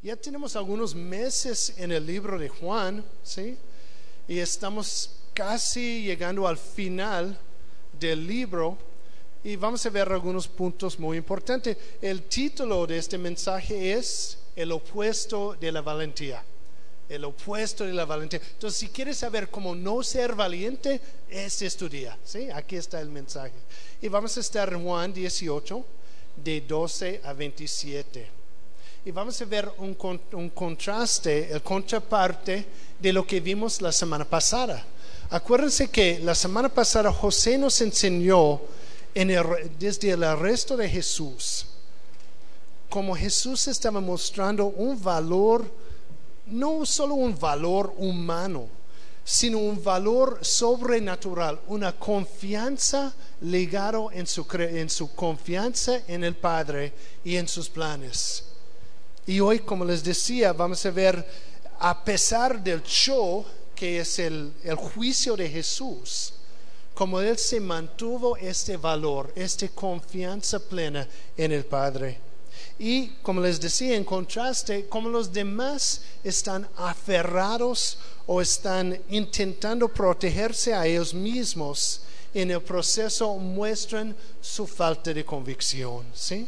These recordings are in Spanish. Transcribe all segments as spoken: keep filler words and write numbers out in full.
Ya tenemos algunos meses en el libro de Juan, ¿sí? Y estamos casi llegando al final del libro y vamos a ver algunos puntos muy importantes. El título de este mensaje es El opuesto de la valentía. El opuesto de la valentía. Entonces, si quieres saber cómo no ser valiente, este es tu día, ¿sí? Aquí está el mensaje. Y vamos a estar en Juan dieciocho, de doce a veintisiete. Y vamos a ver un, un contraste, el contraparte de lo que vimos la semana pasada. Acuérdense que la semana pasada José nos enseñó en el, desde el arresto de Jesús, como Jesús estaba mostrando un valor, no solo un valor humano, sino un valor sobrenatural, una confianza ligado en su, en su confianza en el Padre y en sus planes. Y hoy, como les decía, vamos a ver, a pesar del show que es el, el juicio de Jesús, como Él se mantuvo este valor, esta confianza plena en el Padre. Y como les decía, en contraste, como los demás están aferrados o están intentando protegerse a ellos mismos, en el proceso muestran su falta de convicción, ¿sí?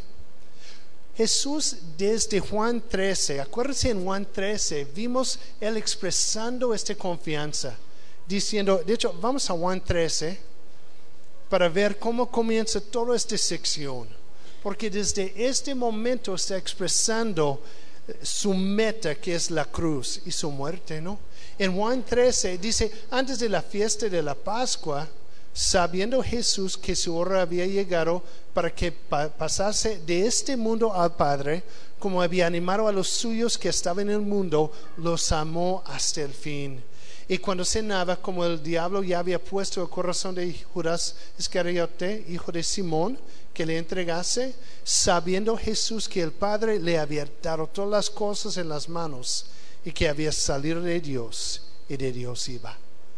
Jesús desde Juan trece, acuérdense en Juan trece, vimos Él expresando esta confianza, diciendo, de hecho, vamos a Juan trece para ver cómo comienza toda esta sección, porque desde este momento está expresando su meta, que es la cruz y su muerte, ¿no? En Juan trece dice, antes de la fiesta de la Pascua, sabiendo Jesús que su hora había llegado para que pa- pasase de este mundo al Padre, como había animado a los suyos que estaban en el mundo, los amó hasta el fin. Y cuando cenaba, como el diablo ya había puesto el corazón de Judas Iscariote, hijo de Simón, que le entregase, sabiendo Jesús que el Padre le había dado todas las cosas en las manos y que había salido de Dios y de Dios iba.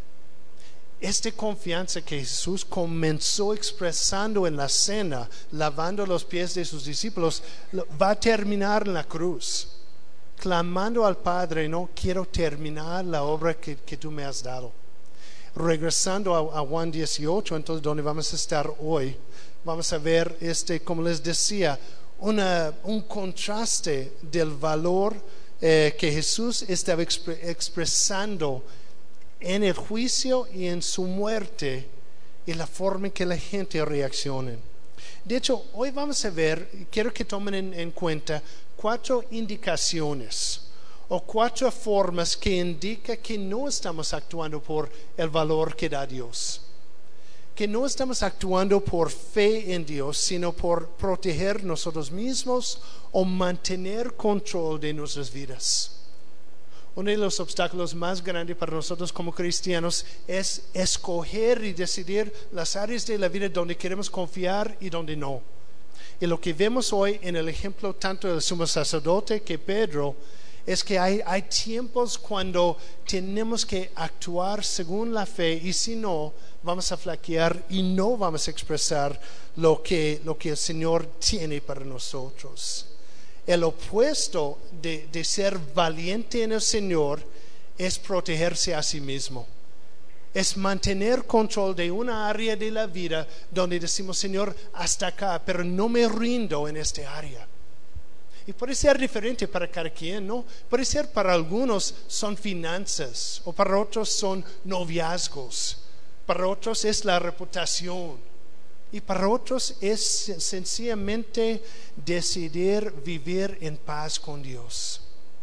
Esta confianza que Jesús comenzó expresando en la cena, lavando los pies de sus discípulos, va a terminar en la cruz, clamando al Padre, no quiero terminar la obra que, que tú me has dado. Regresando a, a Juan dieciocho, entonces donde vamos a estar hoy, vamos a ver, este, como les decía, una, un contraste del valor eh, que Jesús estaba expre, expresando en el juicio y en su muerte y la forma en que la gente reacciona. De hecho, hoy vamos a ver, quiero que tomen en, en cuenta cuatro indicaciones o cuatro formas que indican que no estamos actuando por el valor que da Dios, que no estamos actuando por fe en Dios, sino por proteger nosotros mismos o mantener control de nuestras vidas. Uno de los obstáculos más grandes para nosotros como cristianos es escoger y decidir las áreas de la vida donde queremos confiar y donde no. Y lo que vemos hoy en el ejemplo tanto del sumo sacerdote que Pedro es que hay, hay tiempos cuando tenemos que actuar según la fe y si no, vamos a flaquear y no vamos a expresar lo que, lo que el Señor tiene para nosotros. El opuesto de, de ser valiente en el Señor es protegerse a sí mismo. Es mantener control de una área de la vida donde decimos, Señor, hasta acá, pero no me rindo en este área. Y puede ser diferente para cada quien, ¿no? Puede ser para algunos son finanzas, o para otros son noviazgos, para otros es la reputación. Y para otros es sencillamente decidir vivir en paz con Dios.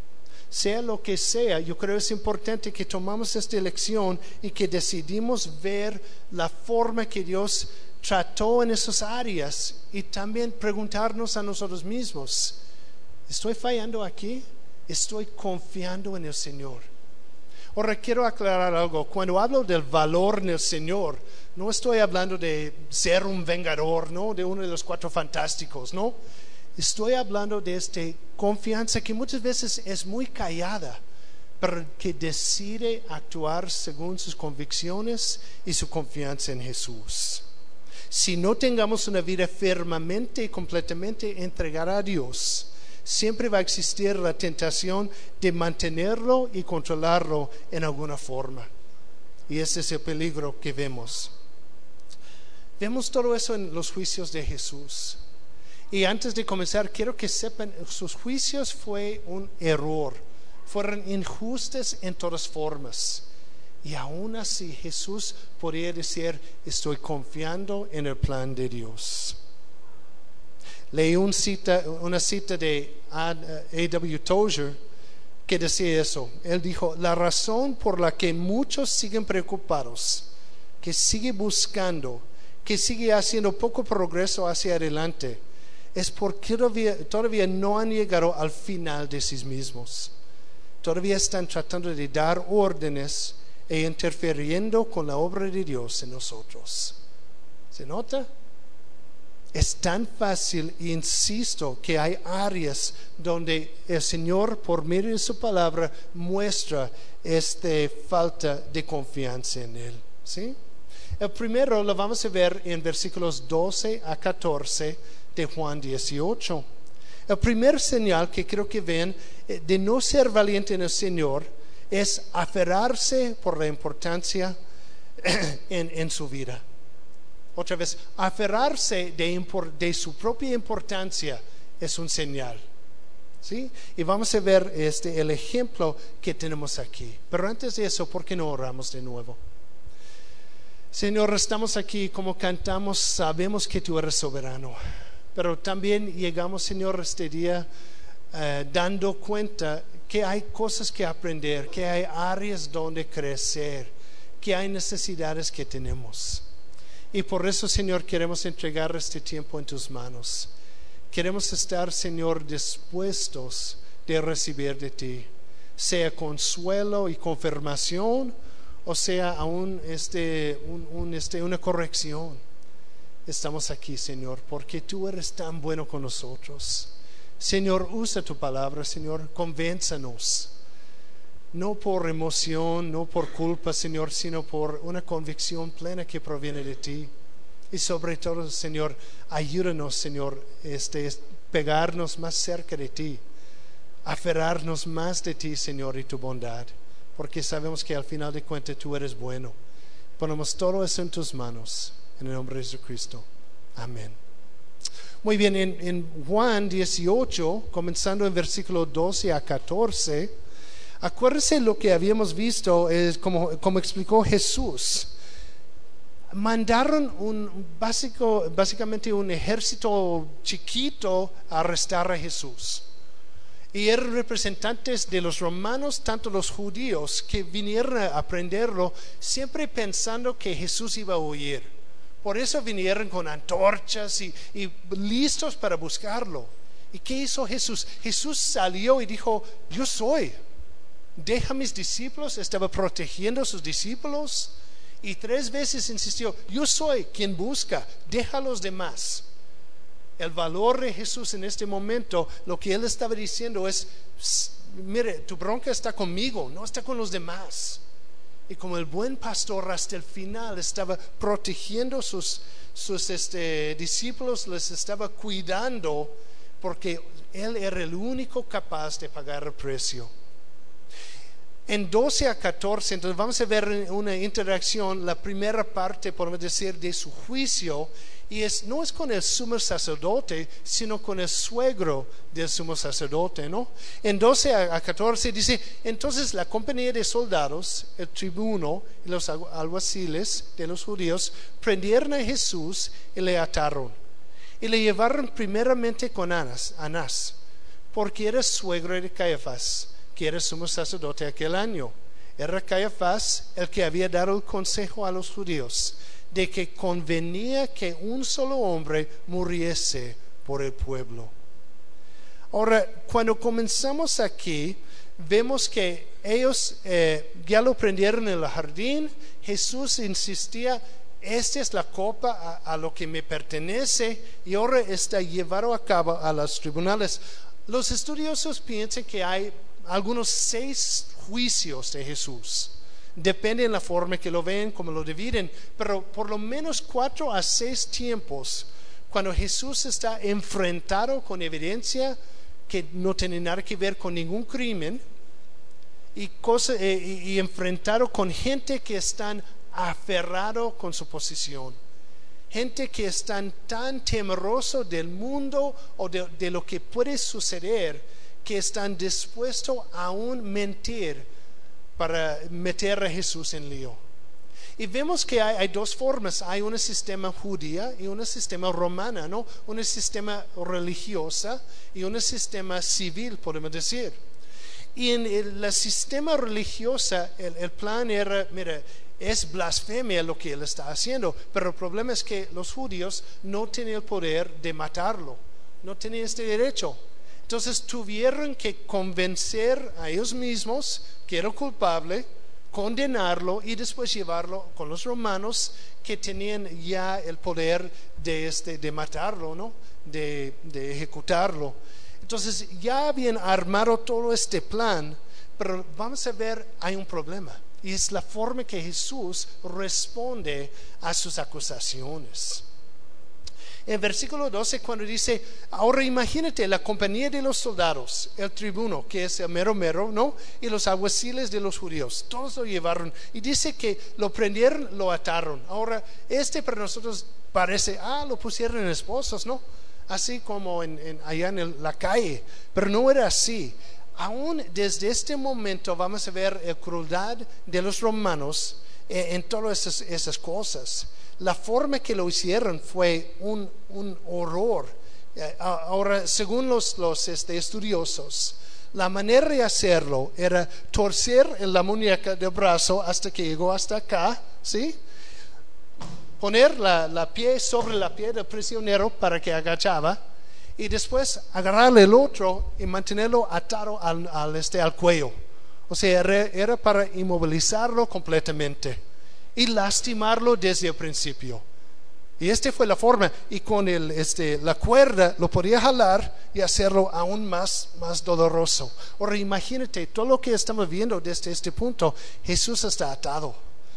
Sea lo que sea, yo creo es importante que tomamos esta elección y que decidimos ver la forma que Dios trató en esas áreas y también preguntarnos a nosotros mismos, ¿estoy fallando aquí? ¿Estoy confiando en el Señor? Ahora quiero aclarar algo. Cuando hablo del valor en el Señor, no estoy hablando de ser un vengador, ¿no? De uno de los cuatro fantásticos, ¿no? Estoy hablando de esta confianza que muchas veces es muy callada, pero que decide actuar según sus convicciones y su confianza en Jesús. Si no tengamos una vida firmemente y completamente entregada a Dios, siempre va a existir la tentación de mantenerlo y controlarlo en alguna forma. Y ese es el peligro que vemos. Vemos todo eso en los juicios de Jesús. Y antes de comenzar, quiero que sepan, sus juicios fue un error. Fueron injustos en todas formas. Y aún así Jesús podría decir, estoy confiando en el plan de Dios. Leí un cita, una cita de A W Tozer que decía eso. Él dijo, la razón por la que muchos siguen preocupados, que siguen buscando, que sigue haciendo poco progreso hacia adelante, es porque todavía, todavía no han llegado al final de sí mismos. Todavía están tratando de dar órdenes e interfiriendo con la obra de Dios en nosotros. ¿Se nota? Es tan fácil, insisto, que hay áreas donde el Señor, por medio de su palabra, muestra esta falta de confianza en Él. ¿Sí? El primero lo vamos a ver en versículos doce a catorce de Juan dieciocho. El primer señal que creo que ven de no ser valiente en el Señor es aferrarse por la importancia en, en su vida. Otra vez, aferrarse de, impor, de su propia importancia es un señal. ¿Sí? Y vamos a ver este, el ejemplo que tenemos aquí. Pero antes de eso, ¿por qué no oramos de nuevo? Señor, estamos aquí como cantamos, sabemos que tú eres soberano. Pero también llegamos, Señor, este día eh, dando cuenta que hay cosas que aprender, que hay áreas donde crecer, que hay necesidades que tenemos. Y por eso, Señor, queremos entregar este tiempo en tus manos. Queremos estar, Señor, dispuestos de recibir de ti, sea consuelo y confirmación, o sea aún este, un, un, este, una corrección. Estamos aquí, Señor, porque tú eres tan bueno con nosotros. Señor, usa tu palabra, Señor, convénzanos. No por emoción, no por culpa, Señor, sino por una convicción plena que proviene de ti. Y sobre todo, Señor, ayúdanos, Señor, este, pegarnos más cerca de ti, aferrarnos más de ti, Señor, y tu bondad, porque sabemos que al final de cuentas tú eres bueno. Ponemos todo eso en tus manos, en el nombre de Jesucristo. Amén. Muy bien, en, en Juan dieciocho, comenzando en versículo doce a catorce, acuérdense lo que habíamos visto, es como, como explicó Jesús. Mandaron un básico, básicamente un ejército chiquito a arrestar a Jesús. Y eran representantes de los romanos, tanto los judíos, que vinieron a aprenderlo, siempre pensando que Jesús iba a huir. Por eso vinieron con antorchas y, y listos para buscarlo. ¿Y qué hizo Jesús? Jesús salió y dijo, yo soy. Deja a mis discípulos, estaba protegiendo a sus discípulos. Y tres veces insistió, yo soy quien busca, deja a los demás. El valor de Jesús en este momento, lo que él estaba diciendo es, mire, tu bronca está conmigo, no está con los demás. Y como el buen pastor hasta el final estaba protegiendo sus, sus este, discípulos, les estaba cuidando, porque él era el único capaz de pagar el precio. En doce a catorce, entonces vamos a ver una interacción, la primera parte, podemos decir, de su juicio, y es, no es con el sumo sacerdote, sino con el suegro del sumo sacerdote, ¿no? En doce a catorce dice, entonces la compañía de soldados, el tribuno y los alguaciles de los judíos prendieron a Jesús y le ataron. Y le llevaron primeramente con Anás, Anás porque era suegro de Caifás, que era sumo sacerdote aquel año. Era Caifás el que había dado el consejo a los judíos de que convenía que un solo hombre muriese por el pueblo. Ahora, cuando comenzamos aquí, vemos que ellos eh, ya lo prendieron en el jardín. Jesús insistía, esta es la copa a, a lo que me pertenece, y ahora está llevado a cabo a los tribunales. Los estudiosos piensan que hay algunos seis juicios de Jesús. Depende de la forma que lo ven, cómo lo dividen, pero por lo menos cuatro a seis tiempos, cuando Jesús está enfrentado con evidencia que no tienen nada que ver con ningún crimen y, cosa, eh, y, y enfrentado con gente que están aferrado con su posición, gente que están tan temeroso del mundo o de, de lo que puede suceder que están dispuestos a aún mentir para meter a Jesús en lío. Y vemos que hay, hay dos formas, hay un sistema judía y un sistema romana, ¿no? Un sistema religiosa y un sistema civil, podemos decir. Y en el, el sistema religioso, el, el plan era, mira, es blasfemia lo que él está haciendo, pero el problema es que los judíos no tenían el poder de matarlo, no tenían este derecho. Entonces tuvieron que convencer a ellos mismos que era culpable, condenarlo y después llevarlo con los romanos que tenían ya el poder de, este, de matarlo, ¿no? de, de ejecutarlo. Entonces ya habían armado todo este plan, pero vamos a ver, hay un problema y es la forma que Jesús responde a sus acusaciones. En versículo doce, cuando dice, ahora imagínate la compañía de los soldados, el tribuno, que es el mero mero, ¿no? Y los alguaciles de los judíos, todos lo llevaron. Y dice que lo prendieron, lo ataron. Ahora, este para nosotros parece, ah, lo pusieron en esposos, ¿no? Así como en, en, allá en el, la calle. Pero no era así. Aún desde este momento vamos a ver la crueldad de los romanos en, en todas esas, esas cosas. La forma que lo hicieron fue un, un horror. Ahora, según los, los este, estudiosos, la manera de hacerlo era torcer la muñeca del brazo hasta que llegó hasta acá, ¿sí? Poner la, la pie sobre la pie del prisionero para que agachaba y después agarrarle el otro y mantenerlo atado al, al, este, al cuello. O sea, era, era para inmovilizarlo completamente y lastimarlo desde el principio. Y esta fue la forma. Y con el, este, la cuerda lo podía jalar y hacerlo aún más, más doloroso. Ahora imagínate todo lo que estamos viendo desde este punto. Jesús está atado.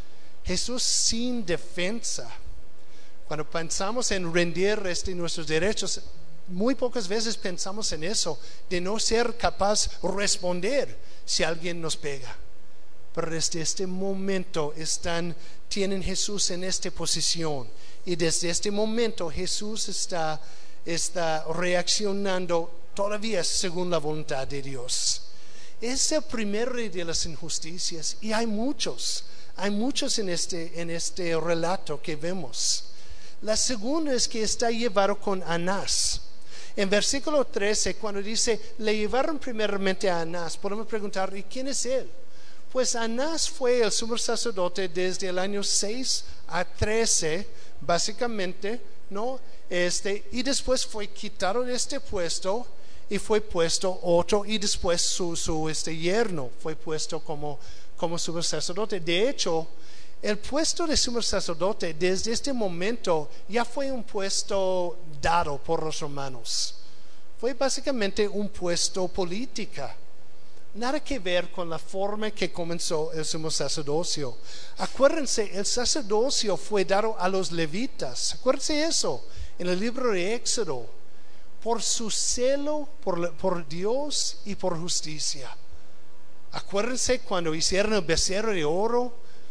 Jesús sin defensa. Cuando pensamos en rendir este, nuestros derechos, muy pocas veces pensamos en eso, de no ser capaz de responder si alguien nos pega. Pero desde este momento están, tienen Jesús en esta posición. Y desde este momento Jesús está, está reaccionando todavía según la voluntad de Dios. Es el primer rey de las injusticias. Y hay muchos. Hay muchos en este, en este relato que vemos. La segunda es que está llevado con Anás. En versículo trece, cuando dice, le llevaron primeramente a Anás, podemos preguntar, ¿y quién es él? Pues Anás fue el sumo sacerdote desde el año seis a trece, básicamente, ¿no? Este, y después fue quitado de este puesto y fue puesto otro, y después su, su este, yerno fue puesto como, como sumo sacerdote. De hecho, el puesto de sumo sacerdote desde este momento ya fue un puesto dado por los romanos. Fue básicamente un puesto político. Nada que ver con la forma que comenzó el sumo sacerdocio. Acuérdense, el sacerdocio fue dado a los levitas. Acuérdense eso, en el libro de Éxodo. Por su celo por, por Dios y por justicia. Acuérdense cuando hicieron el becerro de oro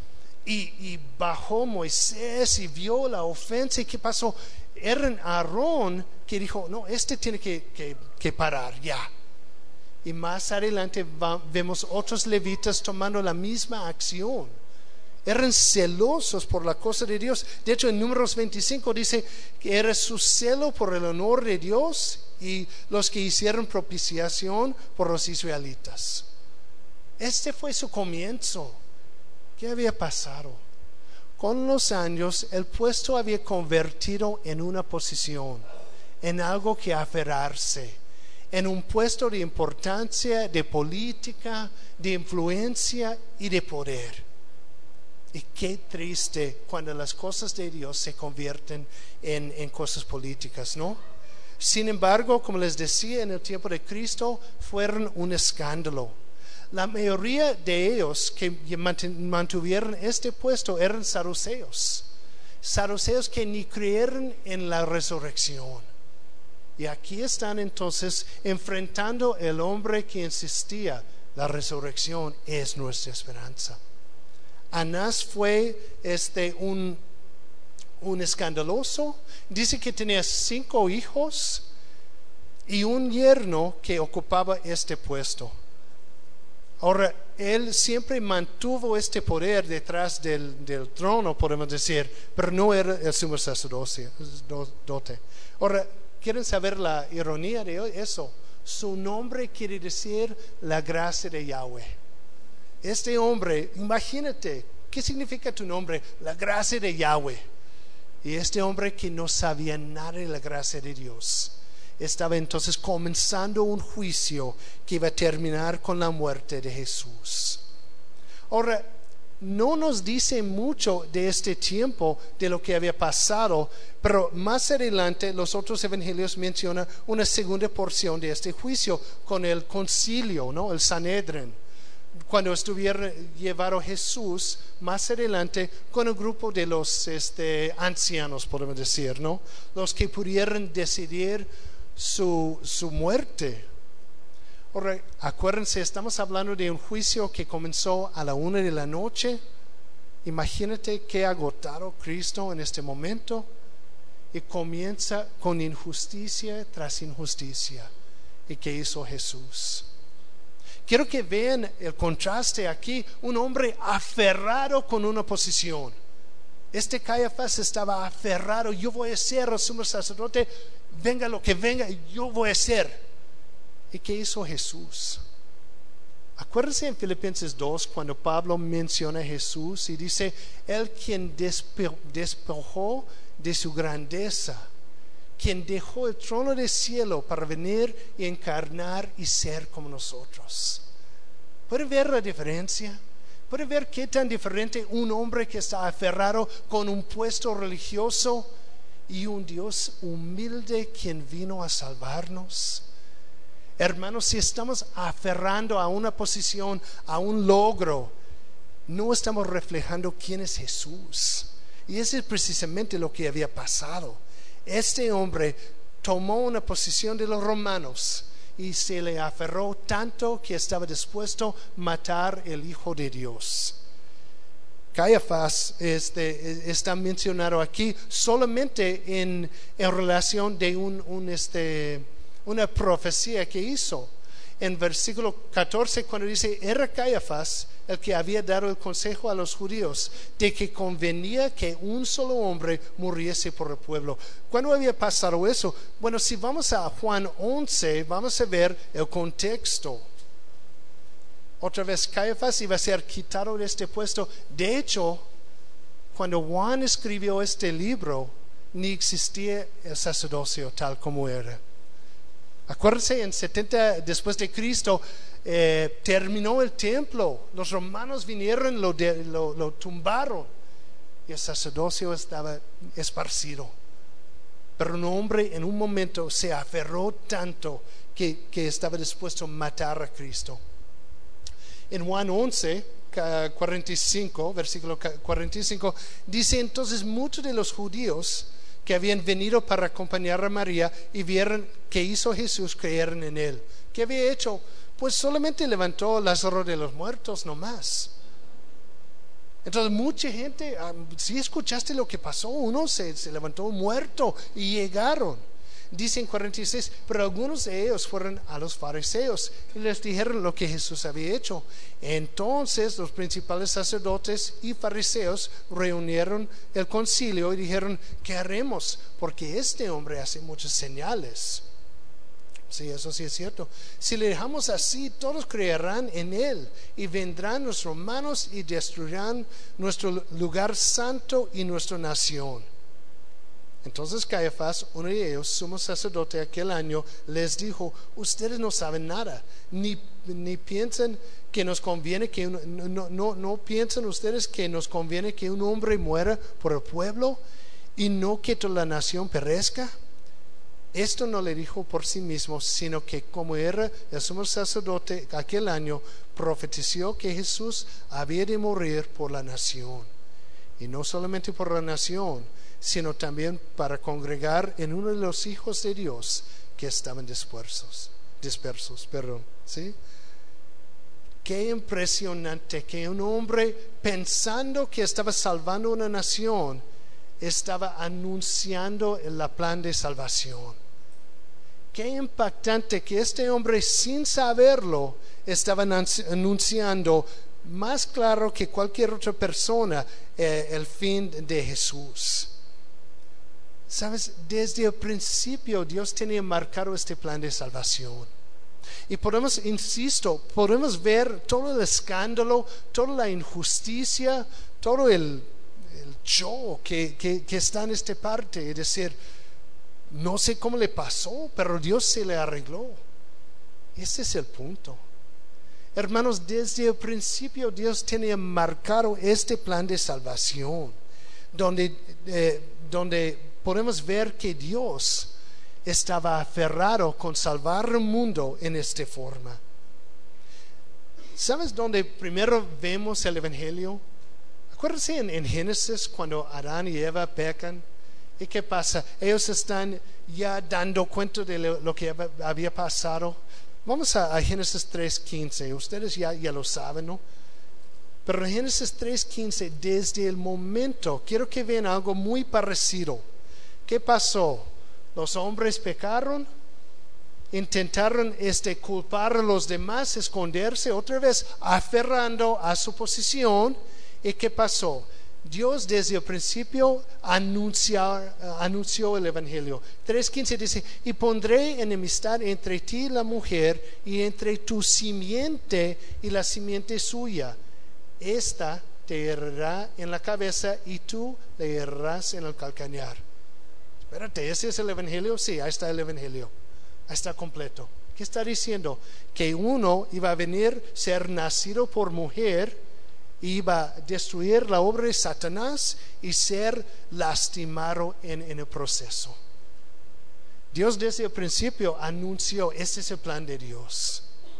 y, y bajó Moisés y vio la ofensa. ¿Y qué pasó? Era Aarón que dijo, no, este tiene que, que, que parar ya. Y más adelante va, vemos otros levitas tomando la misma acción. Eran celosos por la cosa de Dios. De hecho, en Números veinticinco dice que era su celo por el honor de Dios y los que hicieron propiciación por los israelitas. Este fue su comienzo. ¿Qué había pasado? Con los años, el puesto había convertido en una posición, en algo que aferrarse, en un puesto de importancia, de política, de influencia y de poder. Y qué triste cuando las cosas de Dios se convierten en, en cosas políticas, ¿no? Sin embargo, como les decía, en el tiempo de Cristo fueron un escándalo. La mayoría de ellos que mantuvieron este puesto eran saduceos. Saduceos que ni creyeron en la resurrección. Y aquí están entonces enfrentando el hombre que insistía, la resurrección es nuestra esperanza. Anás fue este un, un escandaloso. Dice que tenía cinco hijos y un yerno que ocupaba este puesto. Ahora, él siempre mantuvo este poder detrás del, del trono, podemos decir, pero no era el sumo sacerdote. Ahora, ¿quieren saber la ironía de eso? Su nombre quiere decir la gracia de Yahweh. Este hombre, imagínate, ¿qué significa tu nombre? La gracia de Yahweh. Y este hombre que no sabía nada de la gracia de Dios, estaba entonces comenzando un juicio que iba a terminar con la muerte de Jesús. Ahora, no nos dice mucho de este tiempo, de lo que había pasado, pero más adelante los otros evangelios mencionan una segunda porción de este juicio con el concilio, ¿no? El Sanedrin, cuando estuviera llevado Jesús más adelante con un grupo de los este, ancianos, podemos decir, ¿no? Los que pudieran decidir su, su muerte. Ahora, acuérdense, estamos hablando de un juicio que comenzó a la una de la noche. Imagínate qué agotado Cristo en este momento, y comienza con injusticia tras injusticia. ¿Y qué hizo Jesús? Quiero que vean el contraste aquí. Un hombre aferrado con una posición. Este Caifás estaba aferrado. Yo voy a ser el sumo sacerdote, venga lo que venga, yo voy a ser. ¿Y qué hizo Jesús? Acuérdense en Filipenses dos cuando Pablo menciona a Jesús y dice: Él quien despojó de su grandeza, quien dejó el trono del cielo para venir y encarnar y ser como nosotros. ¿Pueden ver la diferencia? ¿Pueden ver qué tan diferente un hombre que está aferrado con un puesto religioso y un Dios humilde quien vino a salvarnos? Hermanos, si estamos aferrando a una posición, a un logro, no estamos reflejando quién es Jesús. Y eso es precisamente lo que había pasado. Este hombre tomó una posición de los romanos y se le aferró tanto que estaba dispuesto a matar el Hijo de Dios. Caifás este, está mencionado aquí solamente en, en relación de un, un este, una profecía que hizo. En versículo catorce, cuando dice: era Caifás el que había dado el consejo a los judíos de que convenía que un solo hombre muriese por el pueblo. ¿Cuándo había pasado eso? Bueno, si vamos a Juan once, vamos a ver el contexto. Otra vez Caifás iba a ser quitado de este puesto. De hecho, cuando Juan escribió este libro, ni existía el sacerdocio tal como era. Acuérdense, en setenta después de Cristo eh, terminó el templo. Los romanos vinieron, lo, de, lo, lo tumbaron y el sacerdocio estaba esparcido. Pero un hombre en un momento se aferró tanto que, que estaba dispuesto a matar a Cristo. En Juan once, cuarenta y cinco, versículo cuarenta y cinco, dice: entonces muchos de los judíos que habían venido para acompañar a María y vieron que hizo Jesús, creyeron en él. ¿Qué había hecho? Pues solamente levantó a Lázaro de los muertos, no más. Entonces mucha gente, si escuchaste lo que pasó, uno se, se levantó muerto y llegaron. Dice en cuarenta y seis: pero algunos de ellos fueron a los fariseos y les dijeron lo que Jesús había hecho. Entonces los principales sacerdotes y fariseos reunieron el concilio y dijeron: ¿qué haremos? Porque este hombre hace muchas señales. Sí, eso sí es cierto. Si le dejamos así, todos creerán en él y vendrán los romanos y destruirán nuestro lugar santo y nuestra nación. Entonces Caifás, uno de ellos, sumo sacerdote aquel año, les dijo: ustedes no saben nada, ni, ni piensan que nos conviene que un, no, no, no piensan ustedes que nos conviene que un hombre muera por el pueblo y no que toda la nación perezca. Esto no le dijo por sí mismo, sino que como era el sumo sacerdote aquel año, profetizó que Jesús había de morir por la nación. Y no solamente por la nación, sino también para congregar en uno de los hijos de Dios que estaban dispersos, dispersos, perdón, ¿sí? Qué impresionante que un hombre pensando que estaba salvando una nación, estaba anunciando el plan de salvación. Qué impactante que este hombre, sin saberlo, estaba anunciando más claro que cualquier otra persona eh, el fin de Jesús. Sabes, desde el principio Dios tenía marcado este plan de salvación. Y podemos, insisto, podemos ver todo el escándalo, toda la injusticia, todo el, el show que, que, que está en esta parte. Es decir, no sé cómo le pasó, pero Dios se le arregló. Ese es el punto. Hermanos, desde el principio Dios tenía marcado este plan de salvación, donde, eh, donde podemos ver que Dios estaba aferrado con salvar el mundo en esta forma. ¿Sabes dónde primero vemos el Evangelio? Acuérdense en, en Génesis cuando Adán y Eva pecan. ¿Y qué pasa? Ellos están ya dando cuenta de lo, lo que había pasado. Vamos a, a Génesis tres quince. Ustedes ya, ya lo saben, ¿no? Pero en Génesis tres quince, desde el momento, quiero que vean algo muy parecido. ¿Qué pasó? Los hombres pecaron, intentaron este, culpar a los demás, esconderse, otra vez aferrando a su posición. ¿Y qué pasó? Dios desde el principio anunció, anunció el Evangelio. tres quince dice: y pondré enemistad entre ti y la mujer, y entre tu simiente y la simiente suya. Esta te herirá en la cabeza y tú le herirás en el calcañar. Espérate, ¿ese es el Evangelio? Sí, ahí está el Evangelio. Ahí está completo. ¿Qué está diciendo? Que uno iba a venir, ser nacido por mujer, iba a destruir la obra de Satanás y ser lastimado en, en el proceso. Dios desde el principio anunció: ese es el plan de Dios.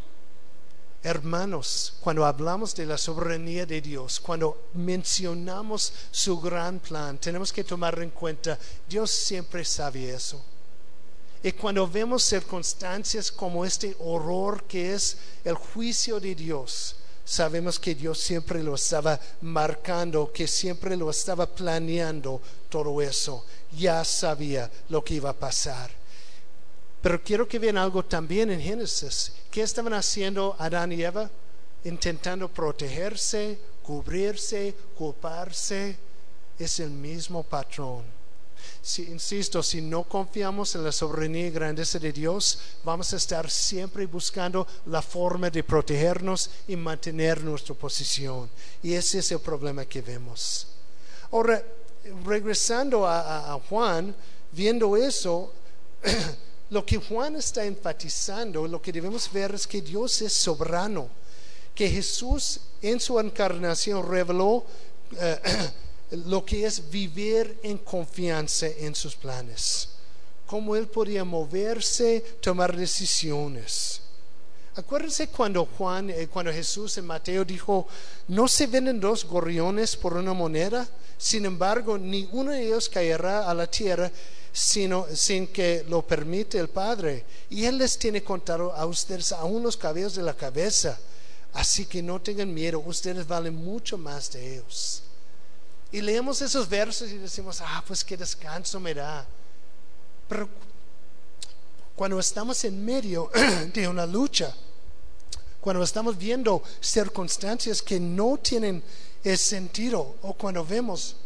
Hermanos, cuando hablamos de la soberanía de Dios, cuando mencionamos su gran plan, tenemos que tomar en cuenta, Dios siempre sabía eso. Y cuando vemos circunstancias como este horror que es el juicio de Dios, sabemos que Dios siempre lo estaba marcando, que siempre lo estaba planeando todo eso. Ya sabía lo que iba a pasar. Pero quiero que vean algo también en Génesis. ¿Qué estaban haciendo Adán y Eva? Intentando protegerse, cubrirse, culparse. Es el mismo patrón. Si, insisto, si no confiamos en la soberanía y grandeza de Dios, vamos a estar siempre buscando la forma de protegernos y mantener nuestra posición. Y ese es el problema que vemos. Ahora, regresando a, a, a Juan, viendo eso, lo que Juan está enfatizando, lo que debemos ver es que Dios es soberano, que Jesús en su encarnación reveló eh, lo que es vivir en confianza en sus planes, cómo Él podía moverse, tomar decisiones. Acuérdense cuando Juan, eh, cuando Jesús en Mateo dijo: no se venden dos gorriones por una moneda, sin embargo ni uno de ellos caerá a la tierra sino sin que lo permite el Padre, y Él les tiene contado a ustedes aún los cabellos de la cabeza, así que no tengan miedo, ustedes valen mucho más de ellos. Y leemos esos versos y decimos: ah, pues qué descanso me da. Pero cuando estamos en medio de una lucha, cuando estamos viendo circunstancias que no tienen el sentido, o cuando vemos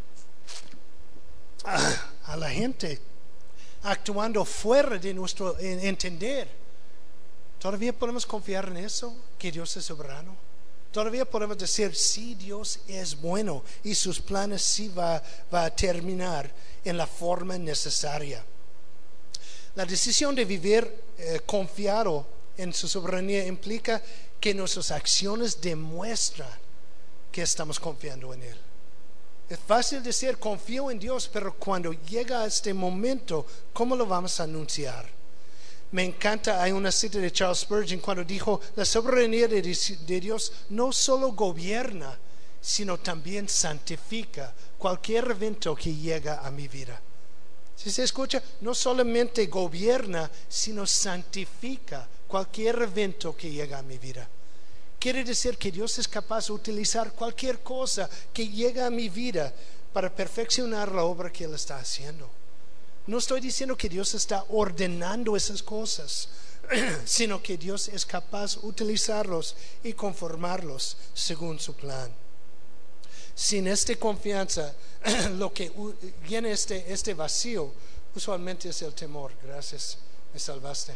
a, a la gente actuando fuera de nuestro entender, ¿todavía podemos confiar en eso? Que Dios es soberano. Todavía podemos decir: sí, Dios es bueno y sus planes sí va, va a terminar en la forma necesaria. La decisión de vivir eh, confiado en su soberanía implica que nuestras acciones demuestran que estamos confiando en Él. Es fácil decir confío en Dios, pero cuando llega a este momento, ¿cómo lo vamos a anunciar? Me encanta, hay una cita de Charles Spurgeon cuando dijo: la soberanía de, de Dios no solo gobierna, sino también santifica cualquier evento que llega a mi vida. Si se escucha, no solamente gobierna, sino santifica cualquier evento que llega a mi vida. Quiere decir que Dios es capaz de utilizar cualquier cosa que llega a mi vida para perfeccionar la obra que Él está haciendo. No estoy diciendo que Dios está ordenando esas cosas, sino que Dios es capaz de utilizarlos y conformarlos según su plan. Sin esta confianza, lo que llena este, este vacío usualmente es el temor. Gracias, me salvaste.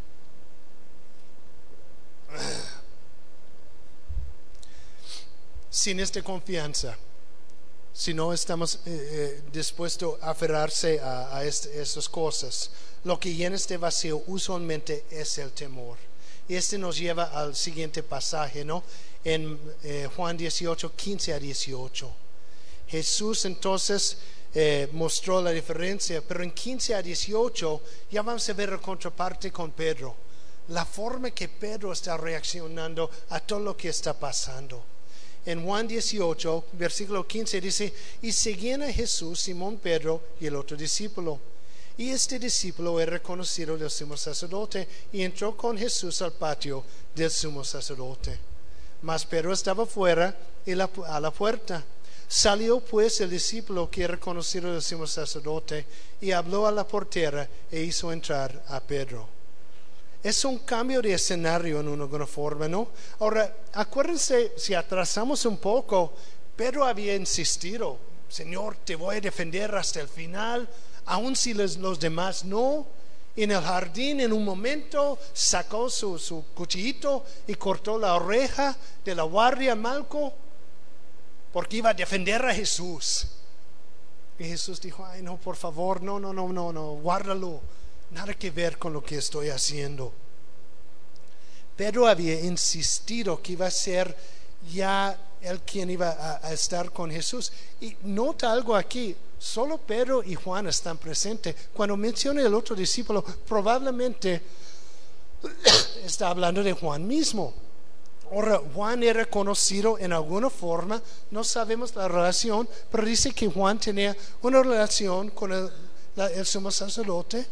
Sin esta confianza, si no estamos eh, eh, dispuestos a aferrarse a, a este, estas cosas, lo que llena este vacío usualmente es el temor. Y este nos lleva al siguiente pasaje, ¿no? En eh, Juan dieciocho, quince a dieciocho. Jesús entonces eh, mostró la diferencia, pero en quince a dieciocho ya vamos a ver la contraparte con Pedro, la forma que Pedro está reaccionando a todo lo que está pasando. En Juan dieciocho, versículo quince dice: y seguían a Jesús Simón Pedro y el otro discípulo. Y este discípulo era conocido del sumo sacerdote y entró con Jesús al patio del sumo sacerdote. Mas Pedro estaba fuera y la, a la puerta. Salió pues el discípulo que era conocido del sumo sacerdote y habló a la portera e hizo entrar a Pedro. Es un cambio de escenario en una alguna forma, ¿no? Ahora, acuérdense, si atrasamos un poco, Pedro había insistido: Señor, te voy a defender hasta el final, aun si los, los demás no. En el jardín, en un momento, sacó su, su cuchillito y cortó la oreja de la guardia Malco, porque iba a defender a Jesús. Y Jesús dijo: ay, no, por favor, no, no, no, no, no, guárdalo. Nada que ver con lo que estoy haciendo. Pedro había insistido que iba a ser ya él quien iba a, a estar con Jesús. Y nota algo aquí: solo Pedro y Juan están presentes. Cuando menciona el otro discípulo, probablemente está hablando de Juan mismo. Ahora, Juan era conocido en alguna forma, no sabemos la relación, pero dice que Juan tenía una relación con el, la, el sumo sacerdote.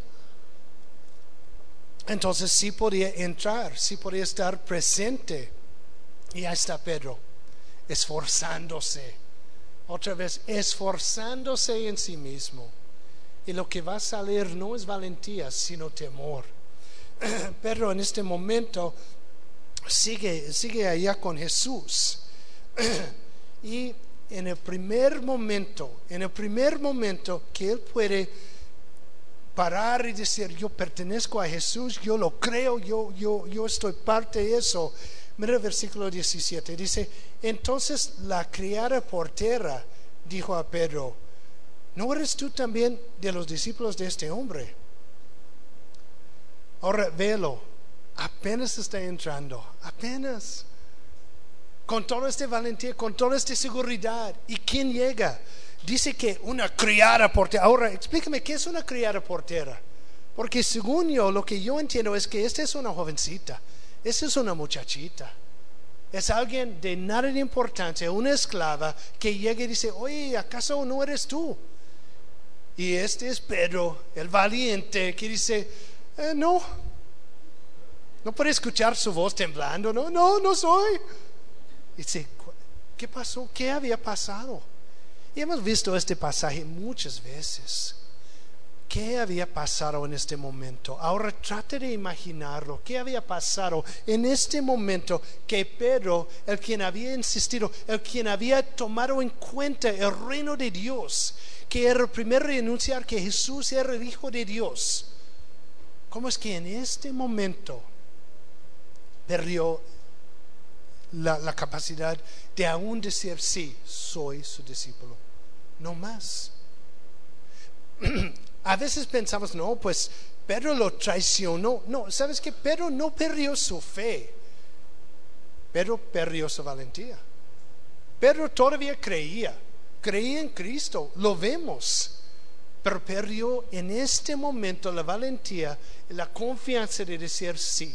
Entonces sí podía entrar, sí podía estar presente. Y ahí está Pedro, esforzándose, otra vez esforzándose en sí mismo. Y lo que va a salir no es valentía, sino temor. Pedro en este momento sigue, sigue allá con Jesús. Y en el primer momento, en el primer momento que él puede parar y decir: yo pertenezco a Jesús, yo lo creo, yo, yo, yo estoy parte de eso. Mira el versículo diecisiete, dice: entonces la criada portera dijo a Pedro: ¿no eres tú también de los discípulos de este hombre? Ahora velo, apenas está entrando, apenas, con toda esta valentía, con toda esta seguridad. ¿Y quién llega? Dice que una criada portera. Ahora explícame, ¿qué es una criada portera? Porque según yo, lo que yo entiendo es que esta es una jovencita, esta es una muchachita, es alguien de nada de importancia, una esclava que llega y dice: oye, ¿acaso no eres tú? Y este es Pedro, el valiente, que dice: eh, no, no puede escuchar su voz temblando, no, no, no soy. Y dice: ¿qué pasó? ¿Qué había pasado? Y hemos visto este pasaje muchas veces. ¿Qué había pasado en este momento? Ahora trate de imaginarlo. ¿Qué había pasado en este momento que Pedro, el quien había insistido, el quien había tomado en cuenta el reino de Dios, que era el primero en anunciar que Jesús era el Hijo de Dios, cómo es que en este momento perdió la, la capacidad de aún decir: sí, soy su discípulo? No más. A veces pensamos: no, pues Pedro lo traicionó. No, ¿sabes qué? Pedro no perdió su fe, Pedro perdió su valentía. Pedro todavía creía, creía en Cristo, lo vemos, pero perdió en este momento la valentía y la confianza de decir: sí,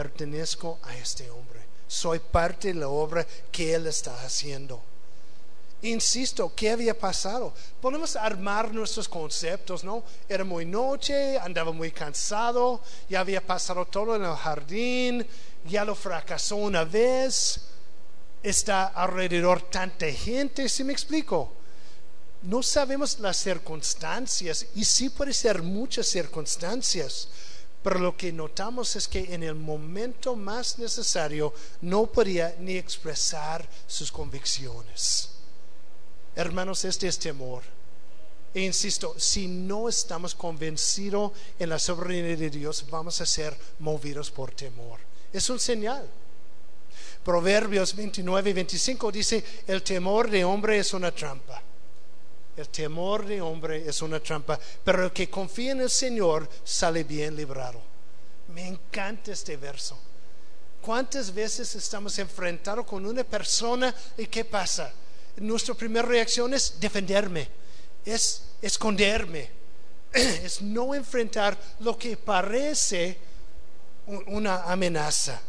pertenezco a este hombre, soy parte de la obra que él está haciendo. Insisto, ¿qué había pasado? Podemos armar nuestros conceptos, ¿no? Era muy noche, andaba muy cansado, ya había pasado todo en el jardín, ya lo fracasó una vez, está alrededor tanta gente, ¿sí me explico? No sabemos las circunstancias, y sí puede ser muchas circunstancias, pero lo que notamos es que en el momento más necesario no podía ni expresar sus convicciones. Hermanos, este es temor. E insisto, si no estamos convencidos en la soberanía de Dios, vamos a ser movidos por temor. Es un señal. Proverbios veintinueve y veinticinco dice: el temor de hombre es una trampa. El temor de hombre es una trampa, pero el que confía en el Señor sale bien librado. Me encanta este verso. ¿Cuántas veces estamos enfrentados con una persona y qué pasa? Nuestra primera reacción es defenderme, es esconderme, es no enfrentar lo que parece una amenaza.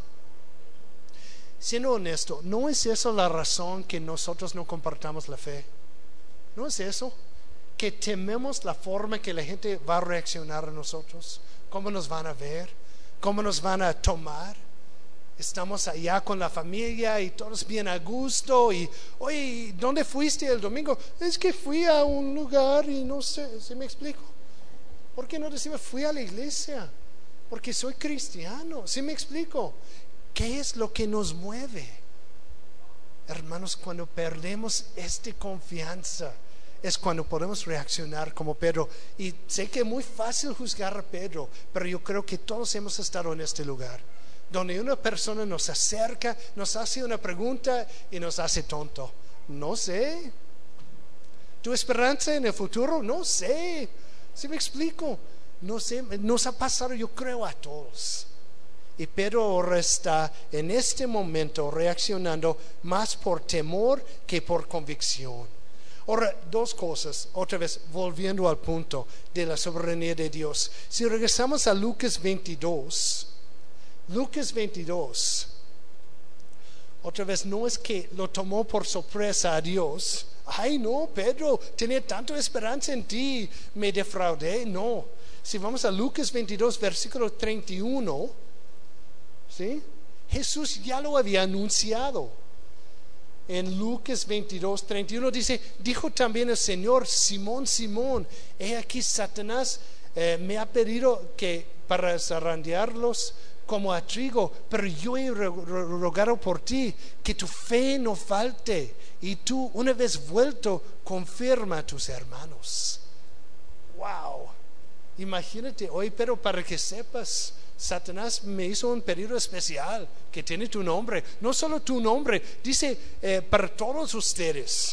Siendo honesto, ¿no es eso la razón que nosotros no compartamos la fe? ¿No es eso? Que tememos la forma que la gente va a reaccionar a nosotros, cómo nos van a ver, cómo nos van a tomar. Estamos allá con la familia y todos bien a gusto y, oye, ¿dónde fuiste el domingo? Es que fui a un lugar y no sé, ¿se me explico? ¿Por qué no decimos fui a la iglesia? Porque soy cristiano, ¿sí me explico? ¿Qué es lo que nos mueve? Hermanos, cuando perdemos esta confianza es cuando podemos reaccionar como Pedro. Y sé que es muy fácil juzgar a Pedro, pero yo creo que todos hemos estado en este lugar donde una persona nos acerca, nos hace una pregunta y nos hace tonto. No sé. ¿Tu esperanza en el futuro? No sé. ¿Sí me explico? No sé. Nos ha pasado, yo creo, a todos. Y Pedro ahora está en este momento reaccionando más por temor que por convicción. Ahora, dos cosas, otra vez volviendo al punto de la soberanía de Dios. Si regresamos a Lucas veintidós, Lucas veintidós, otra vez no es que lo tomó por sorpresa a Dios. Ay no, Pedro, tenía tanta esperanza en ti, me defraudé. No, si vamos a Lucas veintidós, versículo treinta y uno, ¿sí? Jesús ya lo había anunciado. En Lucas veintidós, treinta y uno dice: dijo también el Señor: Simón, Simón, he aquí Satanás eh, me ha pedido que para zarandearlos como a trigo, pero yo he rogado por ti que tu fe no falte, y tú, una vez vuelto, confirma a tus hermanos. Wow, imagínate hoy, pero para que sepas, Satanás me hizo un pedido especial que tiene tu nombre, no solo tu nombre, dice eh, para todos ustedes.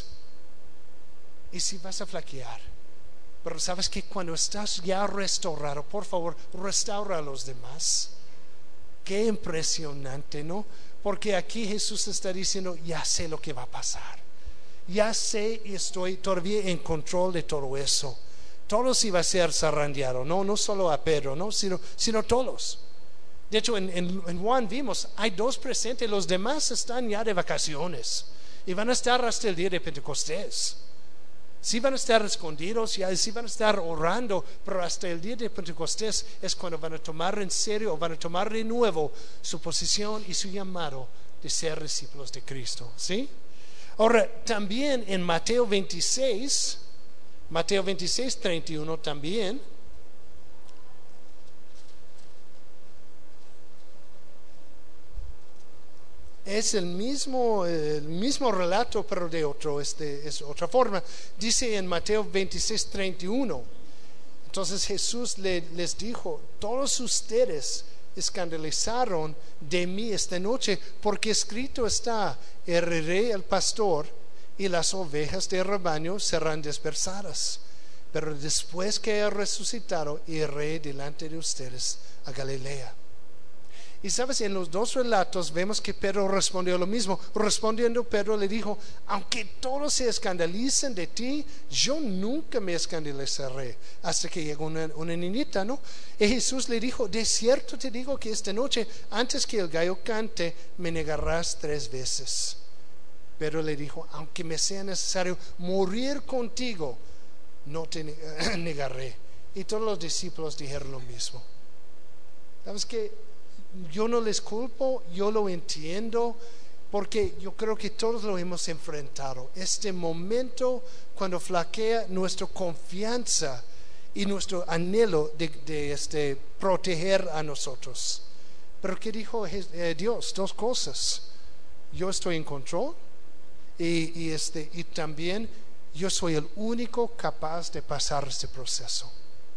Y si vas a flaquear, pero sabes que cuando estás ya restaurado, por favor, restaura a los demás. Qué impresionante, ¿no? Porque aquí Jesús está diciendo: ya sé lo que va a pasar, ya sé y estoy todavía en control de todo eso. Todos iba a ser zarandeado, no, no solo a Pedro, no, sino, sino todos. De hecho, en, en, en Juan vimos, hay dos presentes, los demás están ya de vacaciones y van a estar hasta el día de Pentecostés. Sí van a estar escondidos, ya sí van a estar orando, pero hasta el día de Pentecostés es cuando van a tomar en serio, o van a tomar de nuevo su posición y su llamado de ser discípulos de Cristo, ¿sí? Ahora, también en Mateo veintiséis, Mateo veintiséis, treinta y uno también, es el mismo, el mismo relato, pero de otro, este, es otra forma. Dice en Mateo veintiséis, treinta y uno, entonces Jesús le, les dijo: todos ustedes escandalizaron de mí esta noche, porque escrito está: heriré al pastor y las ovejas del rebaño serán dispersadas. Pero después que he resucitado, iré delante de ustedes a Galilea. Y sabes, en los dos relatos vemos que Pedro respondió lo mismo. Respondiendo, Pedro le dijo: aunque todos se escandalicen de ti, yo nunca me escandalizaré. Hasta que llegó una, una niñita, ¿no? Y Jesús le dijo: de cierto te digo que esta noche, antes que el gallo cante, me negarás tres veces. Pedro le dijo, aunque me sea necesario morir contigo, no te negaré. Y todos los discípulos dijeron lo mismo. ¿Sabes qué? Yo no les culpo, yo lo entiendo, porque yo creo que todos lo hemos enfrentado. Este momento cuando flaquea nuestra confianza y nuestro anhelo de, de este, proteger a nosotros. Pero ¿qué dijo eh, Dios? Dos cosas. Yo estoy en control y, y, este, y también yo soy el único capaz de pasar este proceso.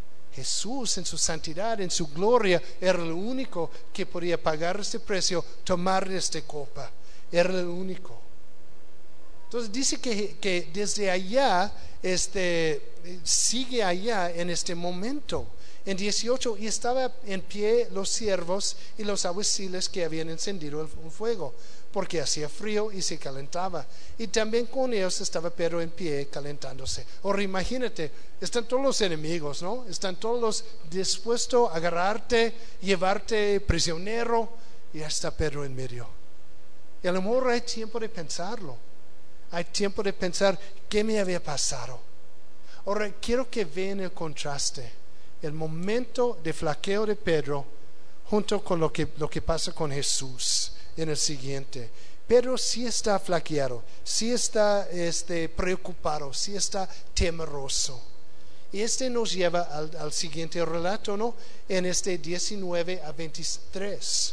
Jesús en su santidad, en su gloria, era el único que podía pagar este precio, tomar esta copa. Era el único. Entonces dice que, que desde allá, este, sigue allá en este momento. En dieciocho, y estaba en pie los siervos y los alguaciles que habían encendido el fuego, porque hacía frío y se calentaba. Y también con ellos estaba Pedro en pie calentándose. Ahora imagínate, están todos los enemigos, ¿no? Están todos los dispuestos a agarrarte, llevarte prisionero, y está Pedro en medio. Y a lo mejor hay tiempo de pensarlo. Hay tiempo de pensar qué me había pasado. Ahora quiero que vean el contraste. El momento de flaqueo de Pedro junto con lo que, lo que pasa con Jesús en el siguiente. Pedro sí está flaqueado, sí está este, preocupado, sí está temeroso. Y este nos lleva al, al siguiente relato, ¿no? En este diecinueve a veintitrés.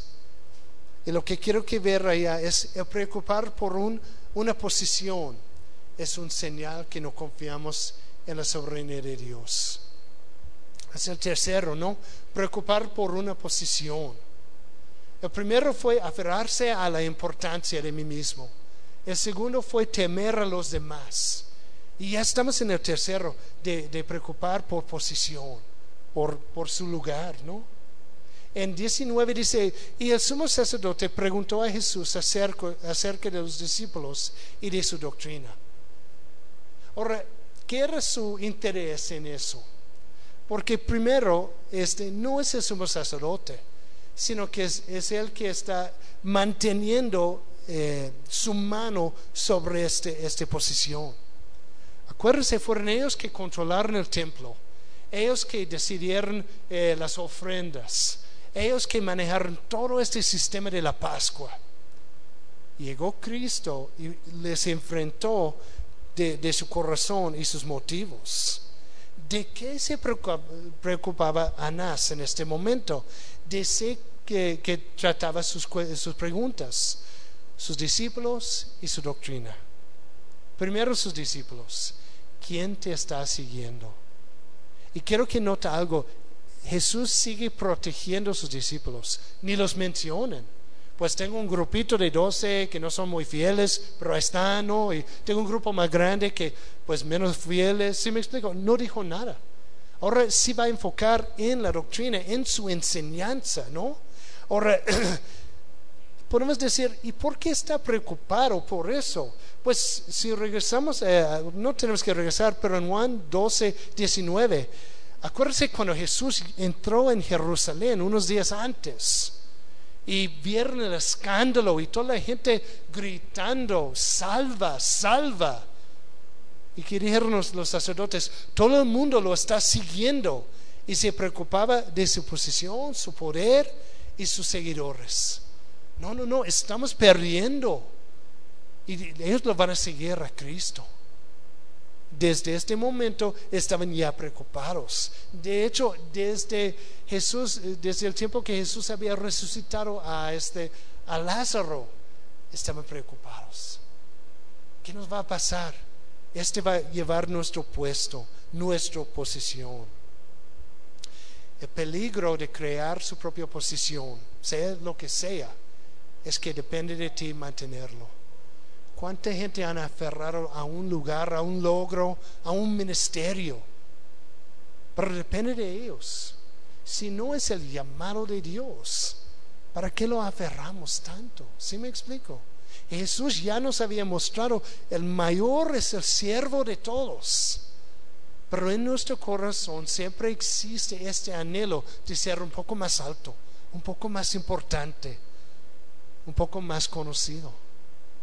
Y lo que quiero que ver allá es el preocupar por un, una posición. Es un señal que no confiamos en la soberanía de Dios. Es el tercero, ¿no? Preocupar por una posición. El primero fue aferrarse a la importancia de mí mismo. El segundo fue temer a los demás. Y ya estamos en el tercero, de, de preocupar por posición, por, por su lugar, ¿no? En diecinueve dice, y el sumo sacerdote preguntó a Jesús acerca, acerca de los discípulos y de su doctrina. Ahora, ¿qué era su interés en eso? Porque primero, este no es el sumo sacerdote, sino que es, es el que está manteniendo eh, su mano sobre este, esta posición. Acuérdense, fueron ellos que controlaron el templo, ellos que decidieron eh, las ofrendas, ellos que manejaron todo este sistema de la Pascua. Llegó Cristo y les enfrentó de, de su corazón y sus motivos. ¿De qué se preocupaba Anás en este momento? De ese que, que trataba sus, sus preguntas, sus discípulos y su doctrina. Primero sus discípulos. ¿Quién te está siguiendo? Y quiero que note algo. Jesús sigue protegiendo a sus discípulos. Ni los mencionan. Pues tengo un grupito de doce que no son muy fieles, pero ahí están, ¿no? Y tengo un grupo más grande que pues menos fieles. ¿Sí me explico? No dijo nada. Ahora sí va a enfocar en la doctrina, en su enseñanza, ¿no? Ahora podemos decir, ¿y por qué está preocupado por eso? Pues si regresamos, eh, no tenemos que regresar, pero en Juan doce, diecinueve, acuérdense cuando Jesús entró en Jerusalén unos días antes. Y vieron el escándalo y toda la gente gritando, salva, salva. Y que dijeron los, los sacerdotes, todo el mundo lo está siguiendo. Y se preocupaba de su posición, su poder y sus seguidores. No, no, no, estamos perdiendo. Y ellos lo van a seguir a Cristo. Desde este momento estaban ya preocupados. De hecho, desde Jesús, desde el tiempo que Jesús había resucitado a este a Lázaro, estaban preocupados. ¿Qué nos va a pasar? Este va a llevar nuestro puesto, nuestra posición. El peligro de crear su propia posición, sea lo que sea, es que depende de ti mantenerlo. ¿Cuánta gente han aferrado a un lugar, a un logro, a un ministerio? Pero depende de ellos. Si no es el llamado de Dios, ¿para qué lo aferramos tanto? ¿Sí me explico? Jesús ya nos había mostrado, el mayor es el siervo de todos. Pero en nuestro corazón siempre existe este anhelo de ser un poco más alto, un poco más importante, un poco más conocido.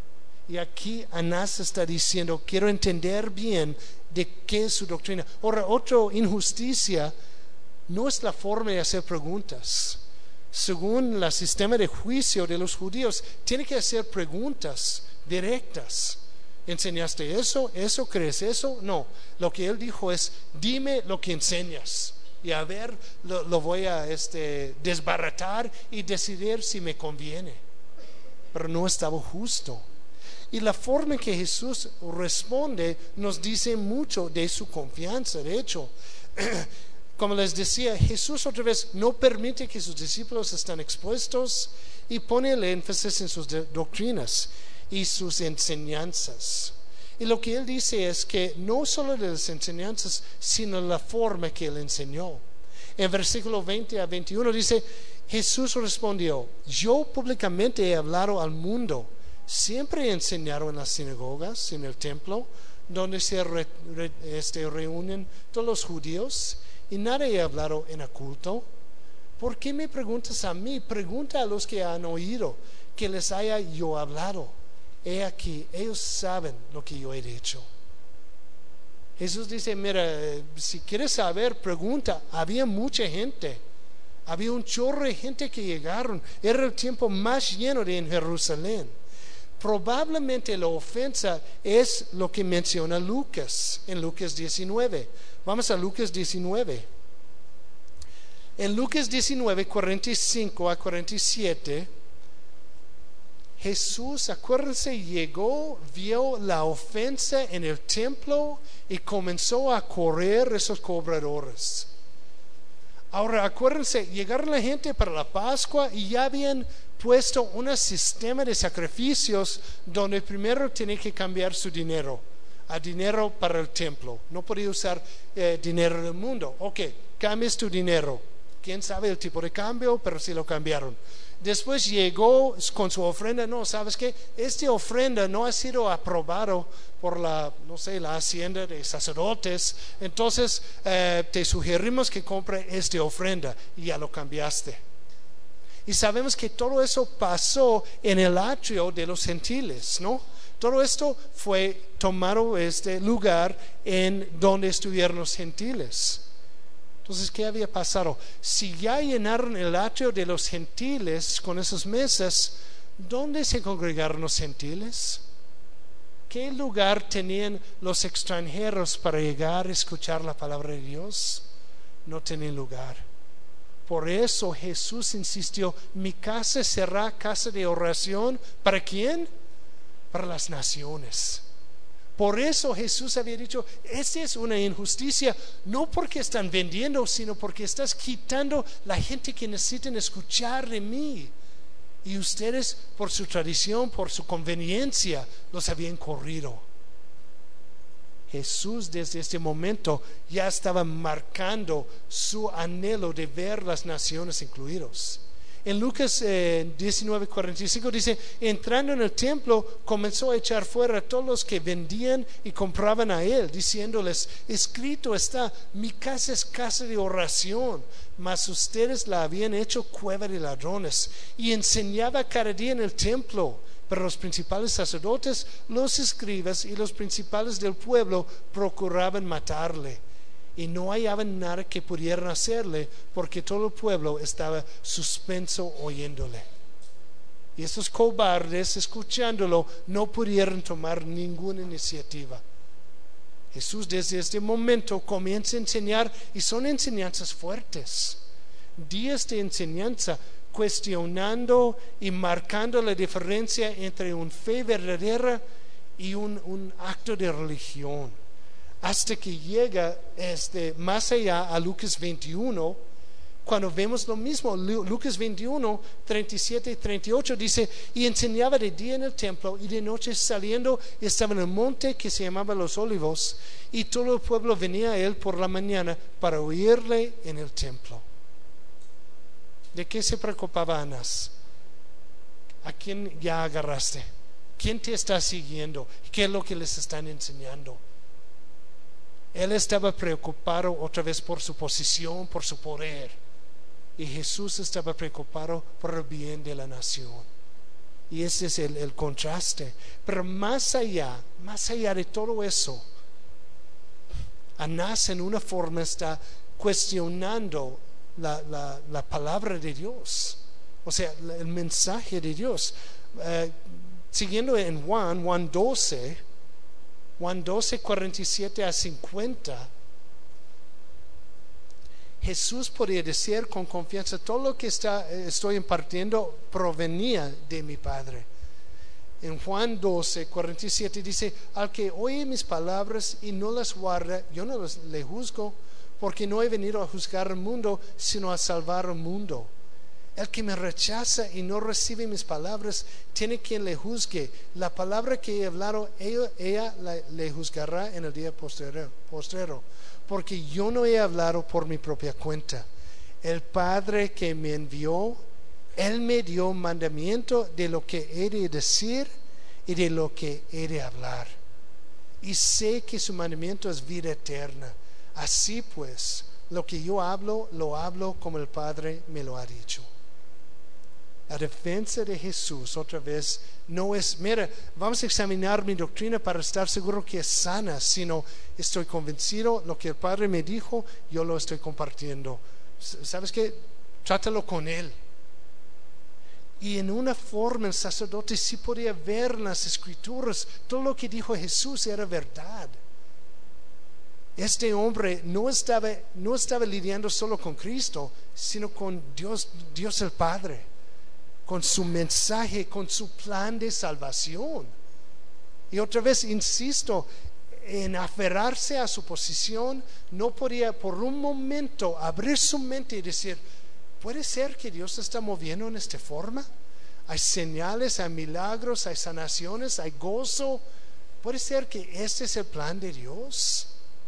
Y aquí Anás está diciendo, quiero entender bien de qué es su doctrina. Ahora, otra injusticia no es la forma de hacer preguntas. Según el sistema de juicio de los judíos, tiene que hacer preguntas directas. ¿Enseñaste eso? ¿Eso? ¿Crees eso? No. Lo que él dijo es, dime lo que enseñas. Y a ver, lo, lo voy a este, desbaratar y decidir si me conviene. Pero no estaba justo. Y la forma en que Jesús responde nos dice mucho de su confianza. De hecho, como les decía, Jesús otra vez no permite que sus discípulos estén expuestos y pone el énfasis en sus doctrinas y sus enseñanzas. Y lo que él dice es que no solo de las enseñanzas, sino la forma que él enseñó. En versículo veinte a veintiuno dice, Jesús respondió, yo públicamente he hablado al mundo. Siempre he enseñado en las sinagogas, en el templo, donde se re, re, este, reúnen todos los judíos, y nada he hablado en oculto. ¿Por qué me preguntas a mí? Pregunta a los que han oído que les haya yo hablado. He aquí, ellos saben lo que yo he dicho. Jesús dice, mira, si quieres saber, pregunta. Había mucha gente, había un chorro de gente que llegaron. Era el tiempo más lleno de en Jerusalén. Probablemente la ofensa es lo que menciona Lucas en Lucas diecinueve. Vamos a Lucas diecinueve. En Lucas diecinueve, cuarenta y cinco a cuarenta y siete, Jesús, acuérdense, llegó, vio la ofensa en el templo y comenzó a correr esos cobradores. Ahora, acuérdense, llegaron la gente para la Pascua y ya habían puesto un sistema de sacrificios donde primero tenía que cambiar su dinero a dinero para el templo. No podía usar eh, dinero del mundo. Ok, cambies tu dinero. Quién sabe el tipo de cambio, pero sí lo cambiaron. Después llegó con su ofrenda. No, ¿sabes qué? Esta ofrenda no ha sido aprobado por la, no sé, la hacienda de sacerdotes. Entonces eh, te sugerimos que compre esta ofrenda y ya lo cambiaste. Y sabemos que todo eso pasó en el atrio de los gentiles, ¿no? Todo esto fue tomado este lugar en donde estuvieron los gentiles. Entonces, ¿qué había pasado? Si ya llenaron el atrio de los gentiles con esas mesas, ¿dónde se congregaron los gentiles? ¿Qué lugar tenían los extranjeros para llegar a escuchar la palabra de Dios? No tenían lugar. Por eso Jesús insistió, mi casa será casa de oración. ¿Para quién? Para las naciones. Por eso Jesús había dicho, esta es una injusticia, no porque están vendiendo, sino porque estás quitando la gente que necesitan escuchar de mí. Y ustedes, por su tradición, por su conveniencia, los habían corrido. Jesús desde este momento ya estaba marcando su anhelo de ver las naciones incluidos. En Lucas eh, diecinueve, cuarenta y cinco dice, entrando en el templo comenzó a echar fuera a todos los que vendían y compraban a él, diciéndoles, escrito está, mi casa es casa de oración, mas ustedes la habían hecho cueva de ladrones. Y enseñaba cada día en el templo. Pero los principales sacerdotes, los escribas y los principales del pueblo procuraban matarle. Y no hallaban nada que pudieran hacerle, porque todo el pueblo estaba suspenso oyéndole. Y estos cobardes, escuchándolo, no pudieron tomar ninguna iniciativa. Jesús desde este momento comienza a enseñar, y son enseñanzas fuertes. Días de enseñanza cuestionando y marcando la diferencia entre una fe verdadera y un, un acto de religión, hasta que llega este, más allá a Lucas veintiuno, cuando vemos lo mismo. Lucas veintiuno, treinta y siete y treinta y ocho dice, y enseñaba de día en el templo, y de noche saliendo estaba en el monte que se llamaba Los Olivos, y todo el pueblo venía a él por la mañana para oírle en el templo. ¿De qué se preocupaba Anás? ¿A quién ya agarraste? ¿Quién te está siguiendo? ¿Qué es lo que les están enseñando? Él estaba preocupado otra vez por su posición, por su poder. Y Jesús estaba preocupado por el bien de la nación. Y ese es el, el contraste. Pero más allá, más allá de todo eso, Anás en una forma está cuestionando la, la, la palabra de Dios, o sea, el mensaje de Dios. Uh, siguiendo en Juan, Juan doce, Juan doce, cuarenta y siete a cincuenta, Jesús podía decir con confianza: todo lo que está, estoy impartiendo provenía de mi Padre. En Juan doce, cuarenta y siete dice: al que oye mis palabras y no las guarda, yo no los, le juzgo, porque no he venido a juzgar al mundo, sino a salvar al mundo. El que me rechaza y no recibe mis palabras, tiene quien le juzgue. La palabra que he hablado, ella, ella la, le juzgará en el día postrero, postrero, porque yo no he hablado por mi propia cuenta. El Padre que me envió, Él me dio mandamiento de lo que he de decir y de lo que he de hablar. Y sé que su mandamiento es vida eterna. Así pues, lo que yo hablo, lo hablo como el Padre me lo ha dicho. La defensa de Jesús, otra vez, no es: mira, vamos a examinar mi doctrina para estar seguro que es sana, sino estoy convencido, lo que el Padre me dijo, yo lo estoy compartiendo. ¿Sabes qué? Trátalo con Él. Y en una forma el sacerdote sí podía ver en las Escrituras todo lo que dijo Jesús era verdad. Este hombre no estaba, no estaba lidiando solo con Cristo, sino con Dios, Dios el Padre, con su mensaje, con su plan de salvación. Y otra vez insisto, en aferrarse a su posición, no podía por un momento abrir su mente y decir: ¿puede ser que Dios se está moviendo en esta forma? Hay señales, hay milagros, hay sanaciones, hay gozo. ¿Puede ser que este es el plan de Dios?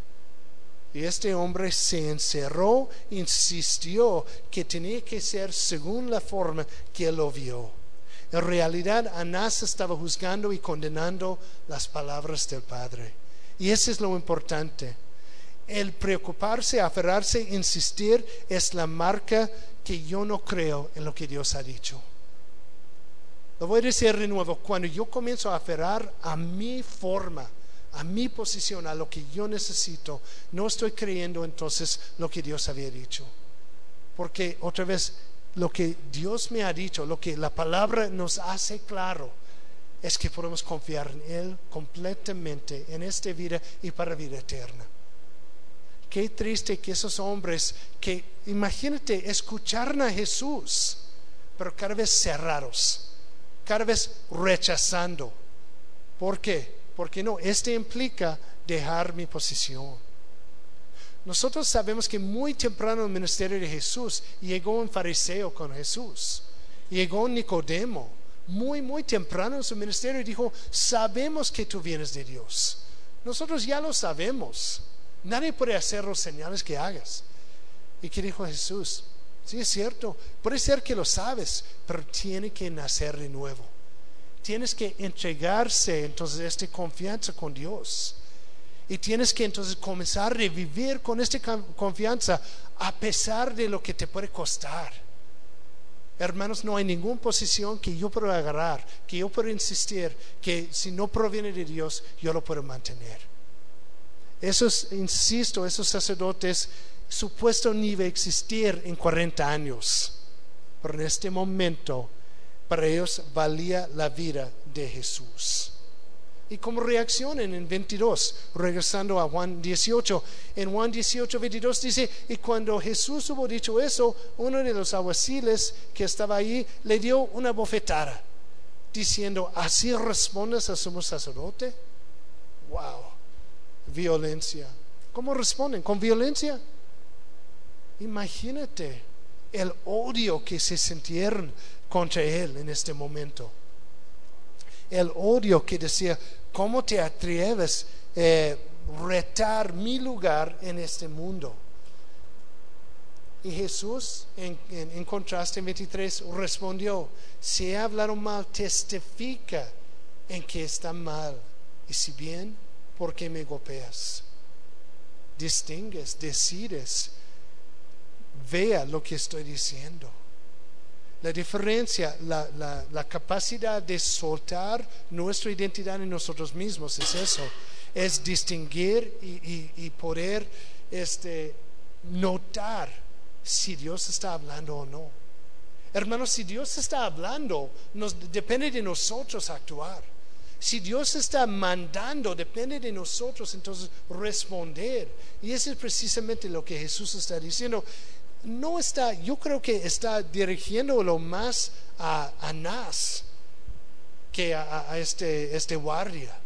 Y este hombre se encerró, insistió que tenía que ser según la forma que él lo vio. En realidad, Anás estaba juzgando y condenando las palabras del Padre. Y eso es lo importante. El preocuparse, aferrarse, insistir es la marca que yo no creo en lo que Dios ha dicho. Lo voy a decir de nuevo: cuando yo comienzo a aferrar a mi forma, a mi posición, a lo que yo necesito, no estoy creyendo entonces lo que Dios había dicho. Porque otra vez, lo que Dios me ha dicho, lo que la palabra nos hace claro, es que podemos confiar en Él completamente en esta vida y para vida eterna. Qué triste que esos hombres que, imagínate, escucharon a Jesús, pero cada vez cerrados, cada vez rechazando. ¿Por qué? Porque no, este implica dejar mi posición. Nosotros sabemos que muy temprano en el ministerio de Jesús llegó un fariseo con Jesús, llegó Nicodemo, muy muy temprano en su ministerio, y dijo: sabemos que tú vienes de Dios. Nosotros ya lo sabemos, nadie puede hacer los señales que hagas. ¿Y qué dijo Jesús? Sí, es cierto, puede ser que lo sabes, pero tiene que nacer de nuevo. Tienes que entregarse entonces a esta confianza con Dios. Y tienes que entonces comenzar a vivir con esta confianza a pesar de lo que te puede costar. Hermanos, no hay ninguna posición que yo pueda agarrar, que yo pueda insistir, que si no proviene de Dios, yo lo puedo mantener. Esos, insisto, esos sacerdotes, su puesto ni iba a existir en cuarenta años. Pero en este momento, para ellos valía la vida de Jesús. Y como reacción en veintidós, regresando a Juan dieciocho, en Juan dieciocho, veintidós dice: y cuando Jesús hubo dicho eso, uno de los alguaciles que estaba allí le dio una bofetada, diciendo: ¿así respondes al sumo sacerdote? Wow, violencia. ¿Cómo responden? ¿Con violencia? Imagínate el odio que se sintieron contra él en este momento. El odio que decía: ¿cómo te atreves a eh, retar mi lugar en este mundo? Y Jesús, en, en, en contraste, en veintitrés, respondió: si he hablado mal, testifica en que está mal. Y si bien, ¿por qué me golpeas? Distingues, decides. Vea lo que estoy diciendo. La diferencia, la, la, la capacidad de soltar nuestra identidad en nosotros mismos es eso, es distinguir y, y, y poder este, notar si Dios está hablando o no. Hermanos, si Dios está hablando, nos, depende de nosotros actuar. Si Dios está mandando, depende de nosotros entonces responder. Y eso es precisamente lo que Jesús está diciendo. No está, yo creo que está dirigiéndolo más a Anás que a, a este, este guardia.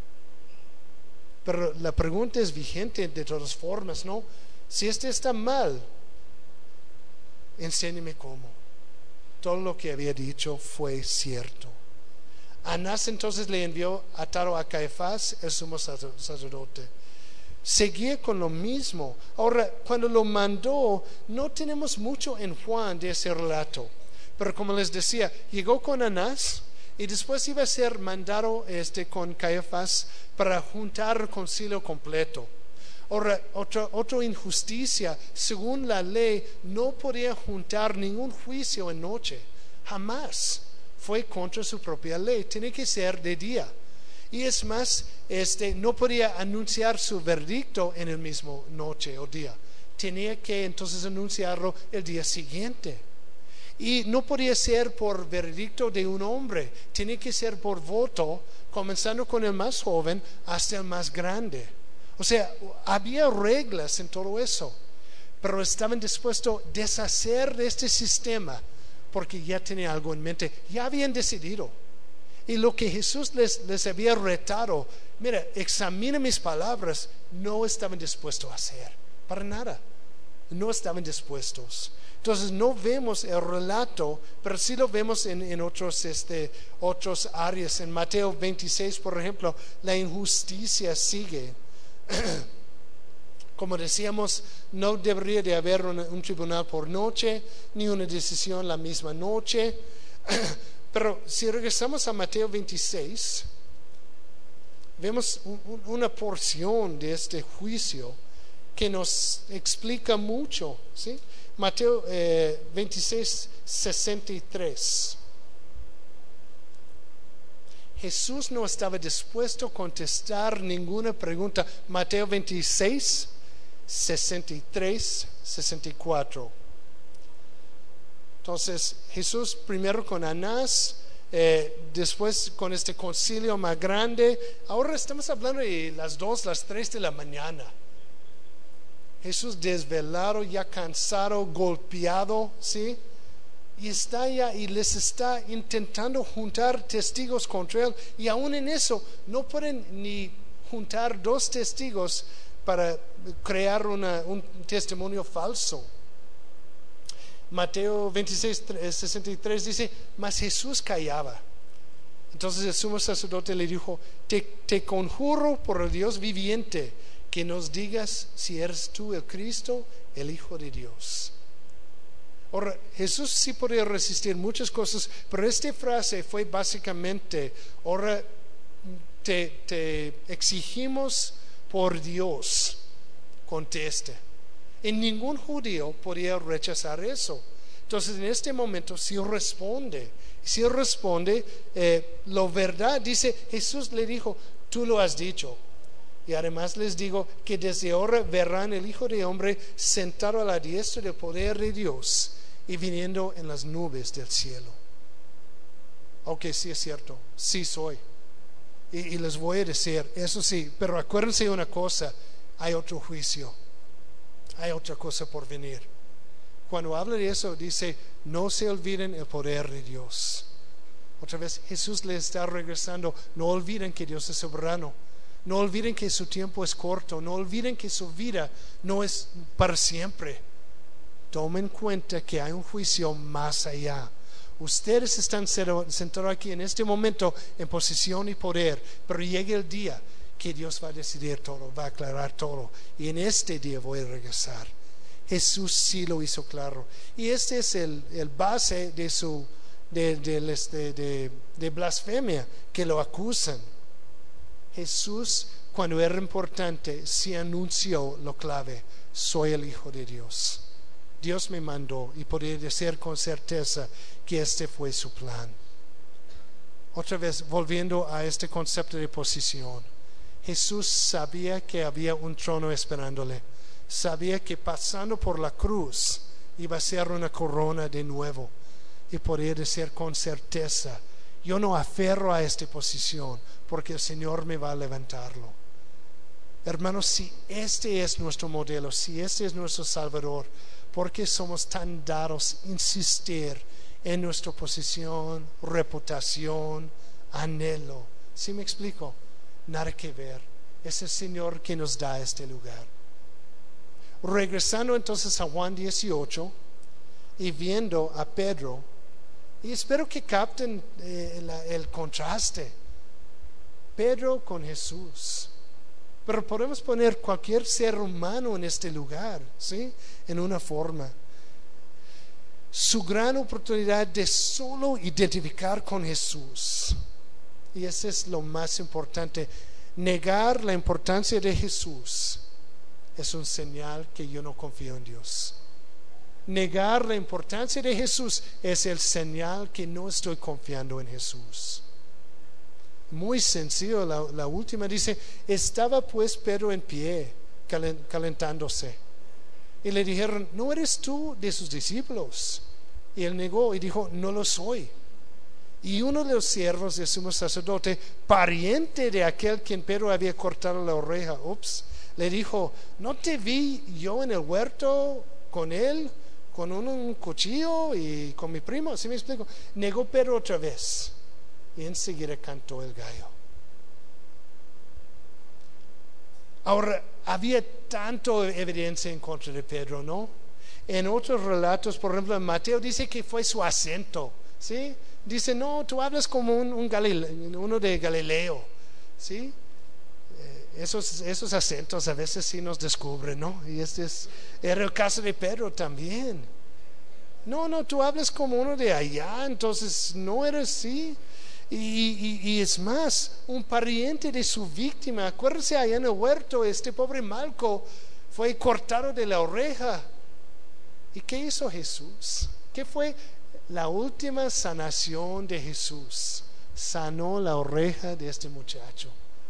Pero la pregunta es vigente de todas formas, ¿no? Si este está mal, enséñeme cómo. Todo lo que había dicho fue cierto. Anás entonces le envió atado a Caifás, el sumo sacerdote. Seguía con lo mismo. Ahora, cuando lo mandó, no tenemos mucho en Juan de ese relato. Pero como les decía, llegó con Anás y después iba a ser mandado este, con Caifás para juntar el concilio completo. Ahora, otra, otra injusticia, según la ley, no podía juntar ningún juicio en noche. Jamás. Fue contra su propia ley. Tiene que ser de día. Y es más, este, no podía anunciar su veredicto en el mismo noche o día. Tenía que entonces anunciarlo el día siguiente. Y no podía ser por veredicto de un hombre. Tenía que ser por voto, comenzando con el más joven hasta el más grande. O sea, había reglas en todo eso. Pero estaban dispuestos a deshacer de este sistema porque ya tenía algo en mente. Ya habían decidido. Y lo que Jesús les, les había retado, mira, examina mis palabras, no estaban dispuestos a hacer, para nada, no estaban dispuestos. Entonces no vemos el relato, pero sí lo vemos en, en otros, este, otros áreas. En Mateo veintiséis, por ejemplo, la injusticia sigue. Como decíamos, no debería de haber una, un tribunal por noche, ni una decisión la misma noche. Pero si regresamos a Mateo veintiséis, vemos un, una porción de este juicio que nos explica mucho, ¿sí? Mateo eh, veintiséis, sesenta y tres. Jesús no estaba dispuesto a contestar ninguna pregunta. Mateo veintiséis, sesenta y tres, sesenta y cuatro. Entonces Jesús primero con Anás, eh, después con este concilio más grande. Ahora estamos hablando de las dos, las tres de la mañana. Jesús desvelado, ya cansado, golpeado, ¿sí? Y está ya y les está intentando juntar testigos contra él. Y aún en eso no pueden ni juntar dos testigos para crear una, un testimonio falso. Mateo veintiséis, sesenta y tres dice, mas Jesús callaba. Entonces el sumo sacerdote le dijo, te, te conjuro por el Dios viviente que nos digas si eres tú el Cristo, el Hijo de Dios. Ahora, Jesús sí podía resistir muchas cosas, pero esta frase fue básicamente, ahora te, te exigimos por Dios, conteste. Y ningún judío podía rechazar eso. Entonces en este momento si responde, si responde, eh, lo verdad, dice, Jesús le dijo, tú lo has dicho. Y además les digo que desde ahora verán el Hijo de Hombre sentado a la diestra del poder de Dios y viniendo en las nubes del cielo. Ok, sí es cierto, sí soy. Y, y les voy a decir, eso sí, pero acuérdense de una cosa, hay otro juicio. Hay otra cosa por venir. Cuando habla de eso dice, no se olviden el poder de Dios. Otra vez Jesús les está regresando, no olviden que Dios es soberano. No olviden que su tiempo es corto. No olviden que su vida no es para siempre. Tomen en cuenta que hay un juicio más allá. Ustedes están sentados aquí en este momento en posición y poder, pero llega el día que Dios va a decidir todo, va a aclarar todo, y en este día voy a regresar. Jesús sí lo hizo claro, y este es el, el base de su de, de, de, de, de blasfemia, que lo acusan. Jesús, cuando era importante, sí anunció lo clave: soy el Hijo de Dios. Dios me mandó, y podría decir con certeza que este fue su plan. Otra vez, volviendo a este concepto de posición, Jesús sabía que había un trono esperándole, sabía que pasando por la cruz iba a ser una corona de nuevo, y podría decir con certeza: yo no aferro a esta posición porque el Señor me va a levantarlo. Hermanos, si este es nuestro modelo, si este es nuestro Salvador, ¿por qué somos tan dados a insistir en nuestra posición, reputación, anhelo? ¿Sí me explico? Nada que ver. Es el Señor que nos da este lugar. Regresando entonces a Juan dieciocho y viendo a Pedro, y espero que capten eh, la, el contraste. Pedro con Jesús. Pero podemos poner cualquier ser humano en este lugar, ¿sí? En una forma. Su gran oportunidad de solo identificar con Jesús. Y eso es lo más importante. Negar la importancia de Jesús es un señal que yo no confío en Dios. Negar la importancia de Jesús es el señal que no estoy confiando en Jesús. Muy sencillo, la, la última dice: estaba pues Pedro en pie, calentándose. Y le dijeron: ¿no eres tú de sus discípulos? Y él negó y dijo: no lo soy. Y uno de los siervos del sumo sacerdote, pariente de aquel quien Pedro había cortado la oreja, ups, le dijo: ¿no te vi yo en el huerto con él, con un, un cuchillo y con mi primo? ¿Sí me explico? Negó Pedro otra vez, y enseguida cantó el gallo. Ahora, había tanto evidencia en contra de Pedro, ¿no? En otros relatos, por ejemplo, en Mateo dice que fue su acento, ¿sí? Dice: no, tú hablas como un, un Galileo, uno de Galileo, ¿sí? Eh, esos, esos acentos a veces sí nos descubren, ¿no? Y este es, era el caso de Pedro también. No, no, tú hablas como uno de allá, entonces no eres así. Y, y, y es más, un pariente de su víctima. Acuérdense, allá en el huerto, este pobre Malco fue cortado de la oreja. ¿Y qué hizo Jesús? ¿Qué fue la última sanación de Jesús? Sanó la oreja de este muchacho.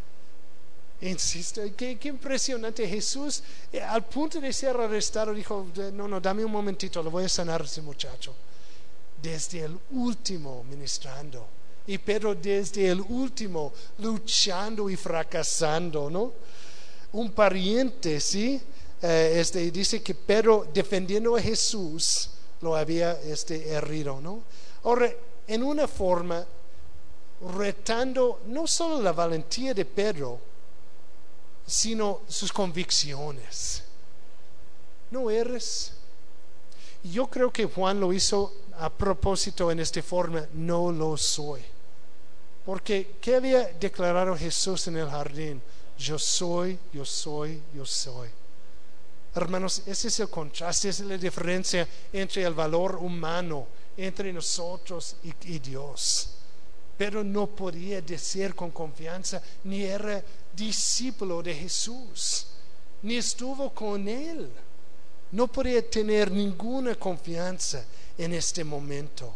Insisto, qué, qué impresionante. Jesús, eh, al punto de ser arrestado, dijo: no, no, dame un momentito, lo voy a sanar a ese muchacho. Desde el último ministrando. Y Pedro desde el último luchando y fracasando, ¿no? Un pariente, ¿sí? Eh, este, dice que Pedro, defendiendo a Jesús, lo había este, herido, ¿no? Ahora, en una forma, retando no solo la valentía de Pedro, sino sus convicciones. ¿No eres? Yo creo que Juan lo hizo a propósito en esta forma: no lo soy. Porque ¿qué había declarado Jesús en el jardín? Yo soy, yo soy, yo soy. Hermanos, ese es el contraste, esa es la diferencia entre el valor humano, entre nosotros y, y Dios. Pero no podía decir con confianza, ni era discípulo de Jesús, ni estuvo con él. No podía tener ninguna confianza en este momento.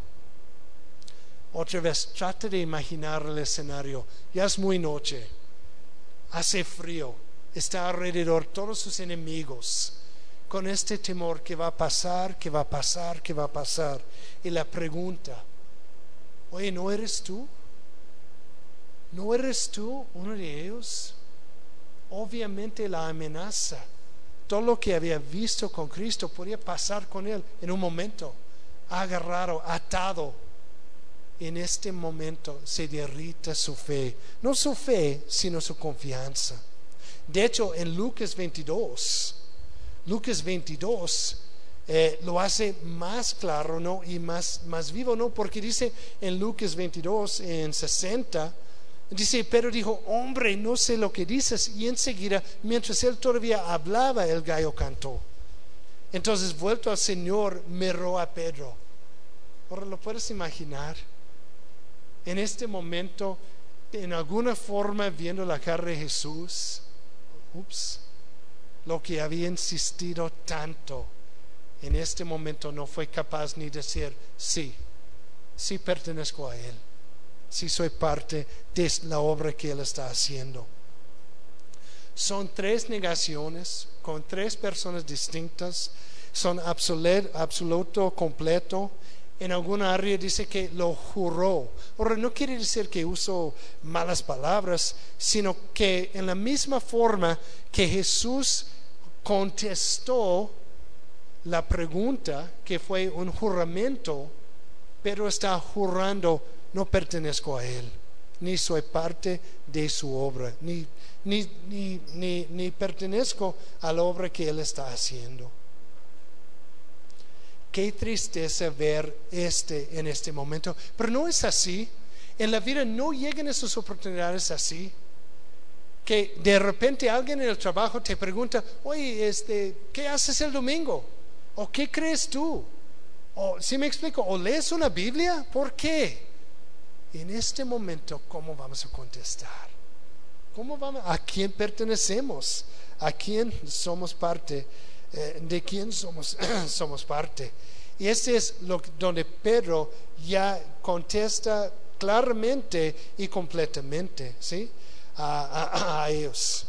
Otra vez, trata de imaginar el escenario. Ya es muy noche, hace frío, está alrededor todos sus enemigos, con este temor: que va a pasar, que va a pasar, que va a pasar. Y la pregunta: oye, ¿no eres tú? ¿No eres tú uno de ellos? Obviamente la amenaza, todo lo que había visto con Cristo podía pasar con él en un momento. Agarrado, atado. En este momento se derrita su fe. No su fe, sino su confianza. De hecho, en Lucas veintidós, Lucas veintidós eh, lo hace más claro, ¿no? Y más, más vivo, ¿no? Porque dice en Lucas veintidós, en sesenta, dice: Pedro dijo: hombre, no sé lo que dices. Y enseguida, mientras él todavía hablaba, el gallo cantó. Entonces, vuelto al Señor, miró a Pedro. Ahora, ¿lo puedes imaginar? En este momento, en alguna forma, viendo la cara de Jesús, ups, lo que había insistido tanto, en este momento no fue capaz ni decir, sí, sí pertenezco a Él, sí soy parte de la obra que Él está haciendo. Son tres negaciones con tres personas distintas, son absoluto, absoluto, completo. En alguna área dice que lo juró. Ahora, no quiere decir que usó malas palabras, sino que en la misma forma que Jesús contestó la pregunta, que fue un juramento, pero está jurando, no pertenezco a Él, ni soy parte de su obra, ni, ni, ni, ni, ni pertenezco a la obra que Él está haciendo. Qué tristeza ver este en este momento, pero no es así. En la vida no llegan esas oportunidades así, que de repente alguien en el trabajo te pregunta, oye, este, ¿qué haces el domingo? ¿O qué crees tú? O, ¿sí me explico? ¿O lees una Biblia? ¿Por qué? En este momento, ¿cómo vamos a contestar? ¿Cómo vamos? ¿A quién pertenecemos? ¿A quién somos parte? Eh, ¿De quién somos, somos parte? Y este es lo donde Pedro ya contesta claramente y completamente, ¿sí? A, a, a ellos.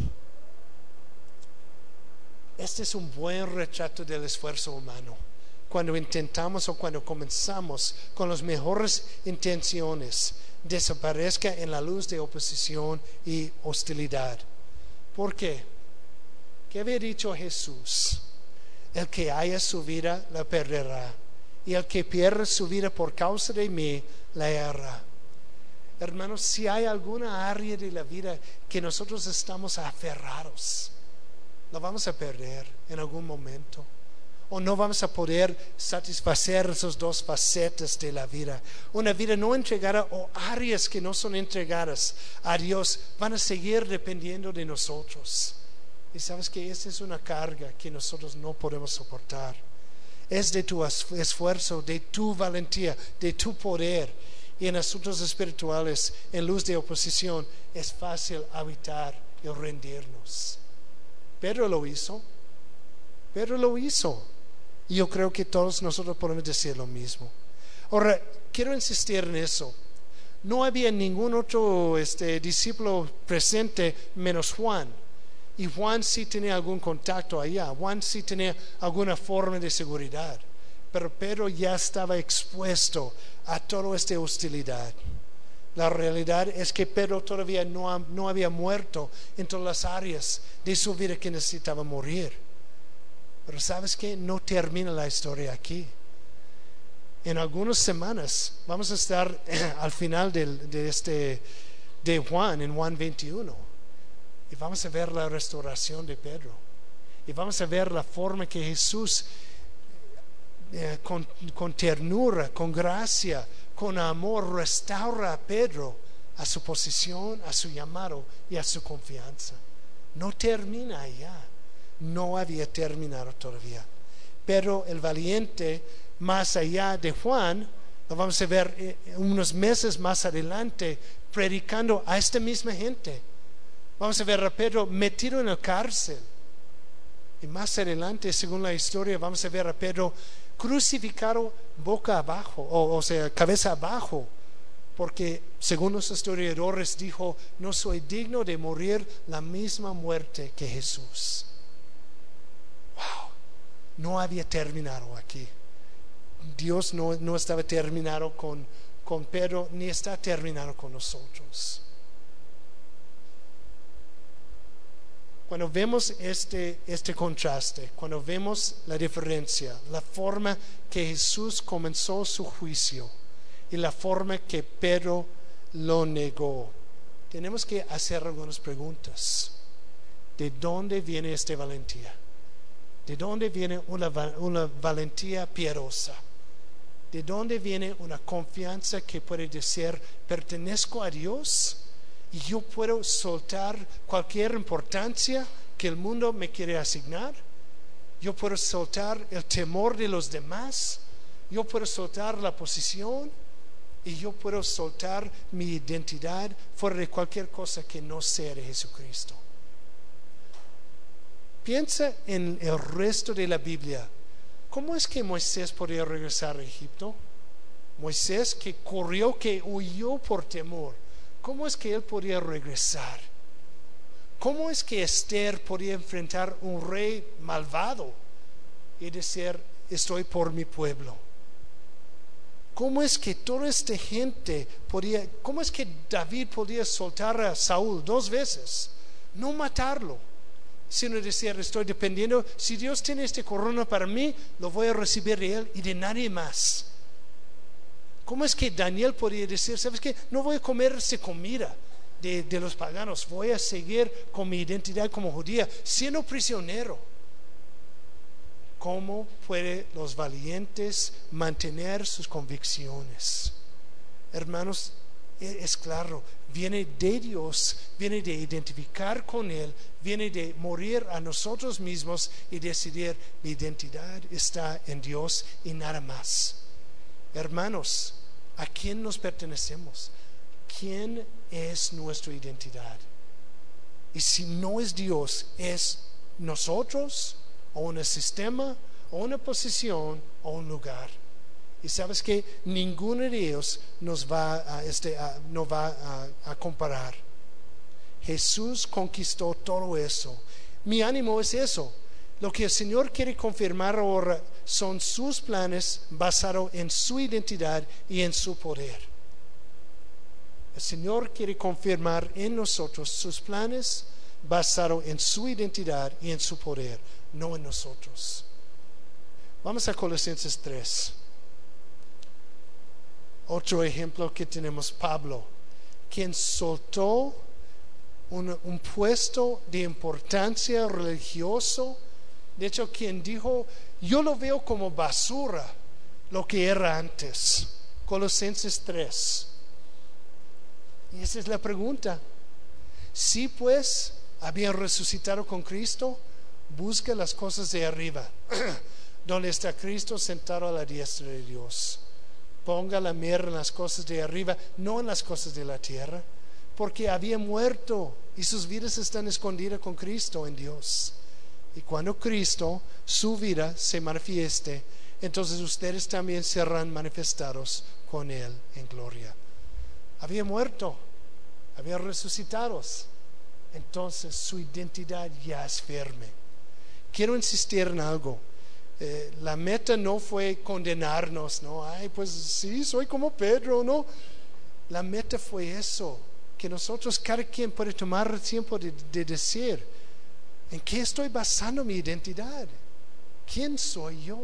Este es un buen retrato del esfuerzo humano. Cuando intentamos o cuando comenzamos con las mejores intenciones, desaparezca en la luz de oposición y hostilidad. ¿Por qué? ¿Qué había dicho Jesús? El que haya su vida la perderá, y el que pierda su vida por causa de mí la hallará. Hermanos, si hay alguna área de la vida que nosotros estamos aferrados, la vamos a perder en algún momento, o no vamos a poder satisfacer esas dos facetas de la vida. Una vida no entregada o áreas que no son entregadas a Dios van a seguir dependiendo de nosotros. Y sabes que esta es una carga que nosotros no podemos soportar. Es de tu esfuerzo, de tu valentía, de tu poder. Y en asuntos espirituales, en luz de oposición, es fácil habitar y rendirnos. Pedro lo hizo. Pedro lo hizo. Y yo creo que todos nosotros podemos decir lo mismo. Ahora, quiero insistir en eso. No había ningún otro este, discípulo presente menos Juan. Y Juan sí tenía algún contacto allá. Juan sí tenía alguna forma de seguridad. Pero Pedro ya estaba expuesto a toda esta hostilidad. La realidad es que Pedro todavía no, ha, no había muerto en todas las áreas de su vida que necesitaba morir. Pero ¿sabes qué? No termina la historia aquí. En algunas semanas vamos a estar al final de, de, este, de Juan, en Juan veintiuno. Y vamos a ver la restauración de Pedro. Y vamos a ver la forma que Jesús, eh, con, con ternura, con gracia, con amor, restaura a Pedro a su posición, a su llamado y a su confianza. No termina allá. No había terminado todavía. Pero el valiente, más allá de Juan, lo vamos a ver eh, unos meses más adelante, predicando a esta misma gente. Vamos a ver a Pedro metido en la cárcel. Y más adelante, según la historia, vamos a ver a Pedro crucificado boca abajo, o, o sea, cabeza abajo. Porque según los historiadores dijo, no soy digno de morir la misma muerte que Jesús. Wow, no había terminado aquí. Dios no, no estaba terminado con, con Pedro, ni está terminado con nosotros. Cuando vemos este, este contraste, cuando vemos la diferencia, la forma que Jesús comenzó su juicio y la forma que Pedro lo negó, tenemos que hacer algunas preguntas. ¿De dónde viene esta valentía? ¿De dónde viene una, una valentía piadosa? ¿De dónde viene una confianza que puede decir, pertenezco a Dios y yo puedo soltar cualquier importancia que el mundo me quiere asignar? Yo puedo soltar el temor de los demás, yo puedo soltar la posición y yo puedo soltar mi identidad fuera de cualquier cosa que no sea de Jesucristo. Piensa en el resto de la Biblia, ¿Cómo es que Moisés podía regresar a Egipto? Moisés que corrió, que huyó por temor. ¿Cómo es que él podía regresar? ¿Cómo es que Esther podía enfrentar un rey malvado y decir, estoy por mi pueblo? ¿Cómo es que toda esta gente podía, cómo es que David podía soltar a Saúl dos veces? No matarlo, sino decir, estoy dependiendo, si Dios tiene este corona para mí, lo voy a recibir de él y de nadie más. ¿Cómo es que Daniel podía decir, sabes qué, no voy a comer esta comida de, de los paganos, voy a seguir con mi identidad como judía, siendo prisionero? ¿Cómo pueden los valientes mantener sus convicciones? Hermanos, es claro, viene de Dios, viene de identificar con Él, viene de morir a nosotros mismos y decidir, mi identidad está en Dios y nada más. Hermanos, ¿a quién nos pertenecemos? ¿Quién es nuestra identidad? Y si no es Dios, es nosotros, o un sistema, o una posición, o un lugar. Y sabes que ninguno de ellos nos va a, este, a, no va a, a comparar. Jesús conquistó todo eso. Mi ánimo es eso. Lo que el Señor quiere confirmar ahora son sus planes basados en su identidad y en su poder. El Señor quiere confirmar en nosotros sus planes basados en su identidad y en su poder, no en nosotros. Vamos a Colosenses tres. Otro ejemplo que tenemos, Pablo, quien soltó un, un puesto de importancia religioso. De hecho, quien dijo, yo lo veo como basura lo que era antes. Colosenses tres. Y esa es la pregunta. Si pues habían resucitado con Cristo, busca las cosas de arriba, donde está Cristo sentado a la diestra de Dios. Ponga la mira en las cosas de arriba, no en las cosas de la tierra, porque había muerto y sus vidas están escondidas con Cristo en Dios. Y cuando Cristo, su vida, se manifieste, entonces ustedes también serán manifestados con Él en gloria. Había muerto, había resucitados, entonces su identidad ya es firme. Quiero insistir en algo. Eh, la meta no fue condenarnos, no, ay, pues sí, soy como Pedro, no. La meta fue eso, que nosotros, cada quien puede tomar el tiempo de, de decir, ¿en qué estoy basando mi identidad? ¿Quién soy yo?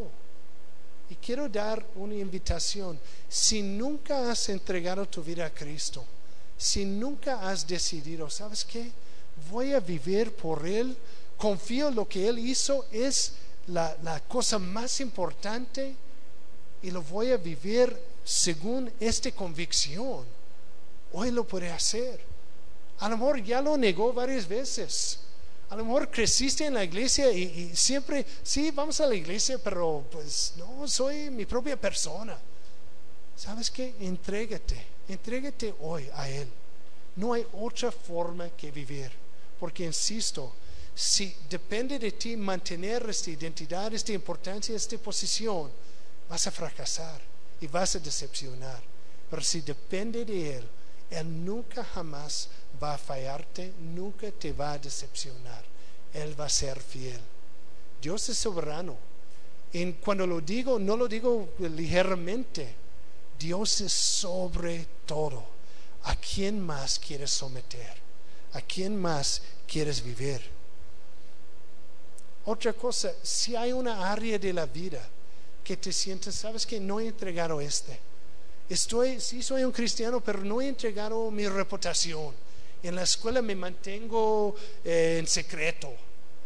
Y quiero dar una invitación. Si nunca has entregado tu vida a Cristo, si nunca has decidido, ¿sabes qué? Voy a vivir por Él, confío en lo que Él hizo, es la, la cosa más importante, y lo voy a vivir según esta convicción. Hoy lo puede hacer. A lo mejor ya lo negó varias veces. A lo mejor creciste en la iglesia y, y siempre, sí, vamos a la iglesia, pero pues no, soy mi propia persona. ¿Sabes qué? Entrégate, entrégate hoy a Él. No hay otra forma que vivir, porque insisto, si depende de ti mantener esta identidad, esta importancia, esta posición, vas a fracasar y vas a decepcionar. Pero si depende de Él, Él nunca jamás va a fallarte, nunca te va a decepcionar. Él va a ser fiel. Dios es soberano. Y cuando lo digo, no lo digo ligeramente. Dios es sobre todo. ¿A quién más quieres someter? ¿A quién más quieres vivir? Otra cosa, si hay una área de la vida que te sientes, sabes que no he entregado este. Estoy, sí soy un cristiano, pero no he entregado mi reputación. En la escuela me mantengo eh, en secreto.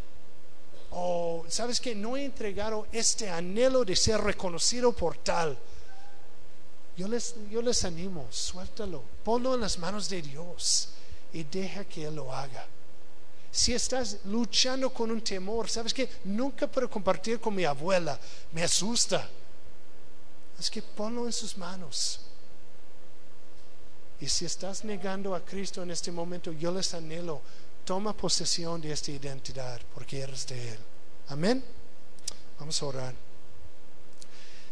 O sabes que no he entregado este anhelo de ser reconocido por tal. Yo les, yo les animo, suéltalo, ponlo en las manos de Dios y deja que Él lo haga. Si estás luchando con un temor, sabes que nunca puedo compartir con mi abuela, me asusta. Es que ponlo en sus manos. Y si estás negando a Cristo en este momento, yo les anhelo, toma posesión de esta identidad, porque eres de Él. Amén. Vamos a orar.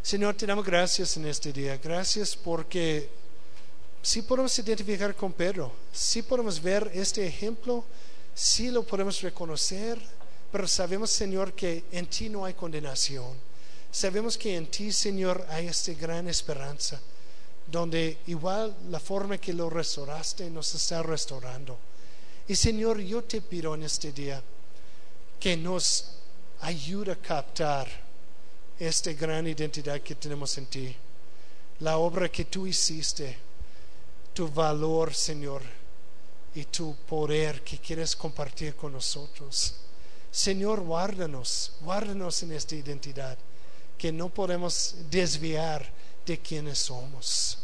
Señor, te damos gracias en este día. Gracias porque sí podemos identificar con Pedro, sí podemos ver este ejemplo, sí lo podemos reconocer, pero sabemos, Señor, que en ti no hay condenación. Sabemos que en ti, Señor, hay esta gran esperanza, donde igual la forma que lo restauraste nos está restaurando. Y Señor, yo te pido en este día que nos ayude a captar esta gran identidad que tenemos en ti, la obra que tú hiciste, tu valor, Señor, y tu poder que quieres compartir con nosotros. Señor, guárdanos, guárdanos en esta identidad, que no podemos desviar de quienes somos.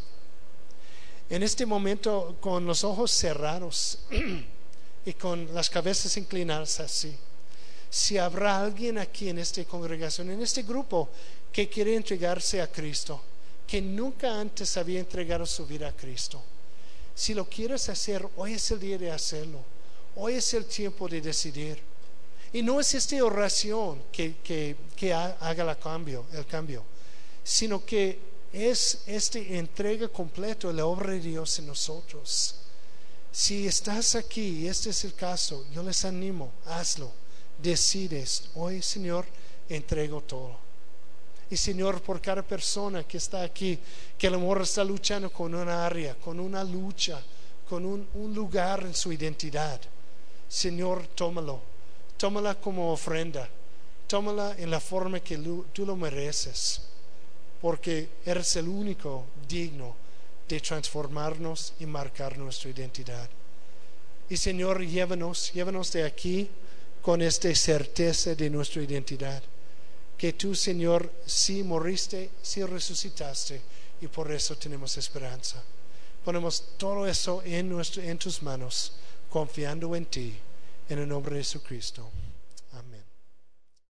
En este momento, con los ojos cerrados y con las cabezas inclinadas así, si habrá alguien aquí en esta congregación, en este grupo, que quiere entregarse a Cristo, que nunca antes había entregado su vida a Cristo, si lo quieres hacer, hoy es el día de hacerlo. Hoy es el tiempo de decidir. Y no es esta oración que, que, que haga la cambio, el cambio, sino que es esta entrega completa de la obra de Dios en nosotros. Si estás aquí y este es el caso, yo les animo, hazlo. Decides, hoy, Señor, entrego todo. Y Señor, por cada persona que está aquí, que a lo mejor está luchando con una área, con una lucha, con un, un lugar en su identidad, Señor, tómalo, tómala como ofrenda, tómala en la forma que lu, tú lo mereces, porque eres el único digno de transformarnos y marcar nuestra identidad. Y Señor, llévanos, llévanos de aquí con esta certeza de nuestra identidad, que tú, Señor, sí moriste, sí resucitaste, y por eso tenemos esperanza. Ponemos todo eso en, nuestro, en tus manos, confiando en ti, en el nombre de Jesucristo.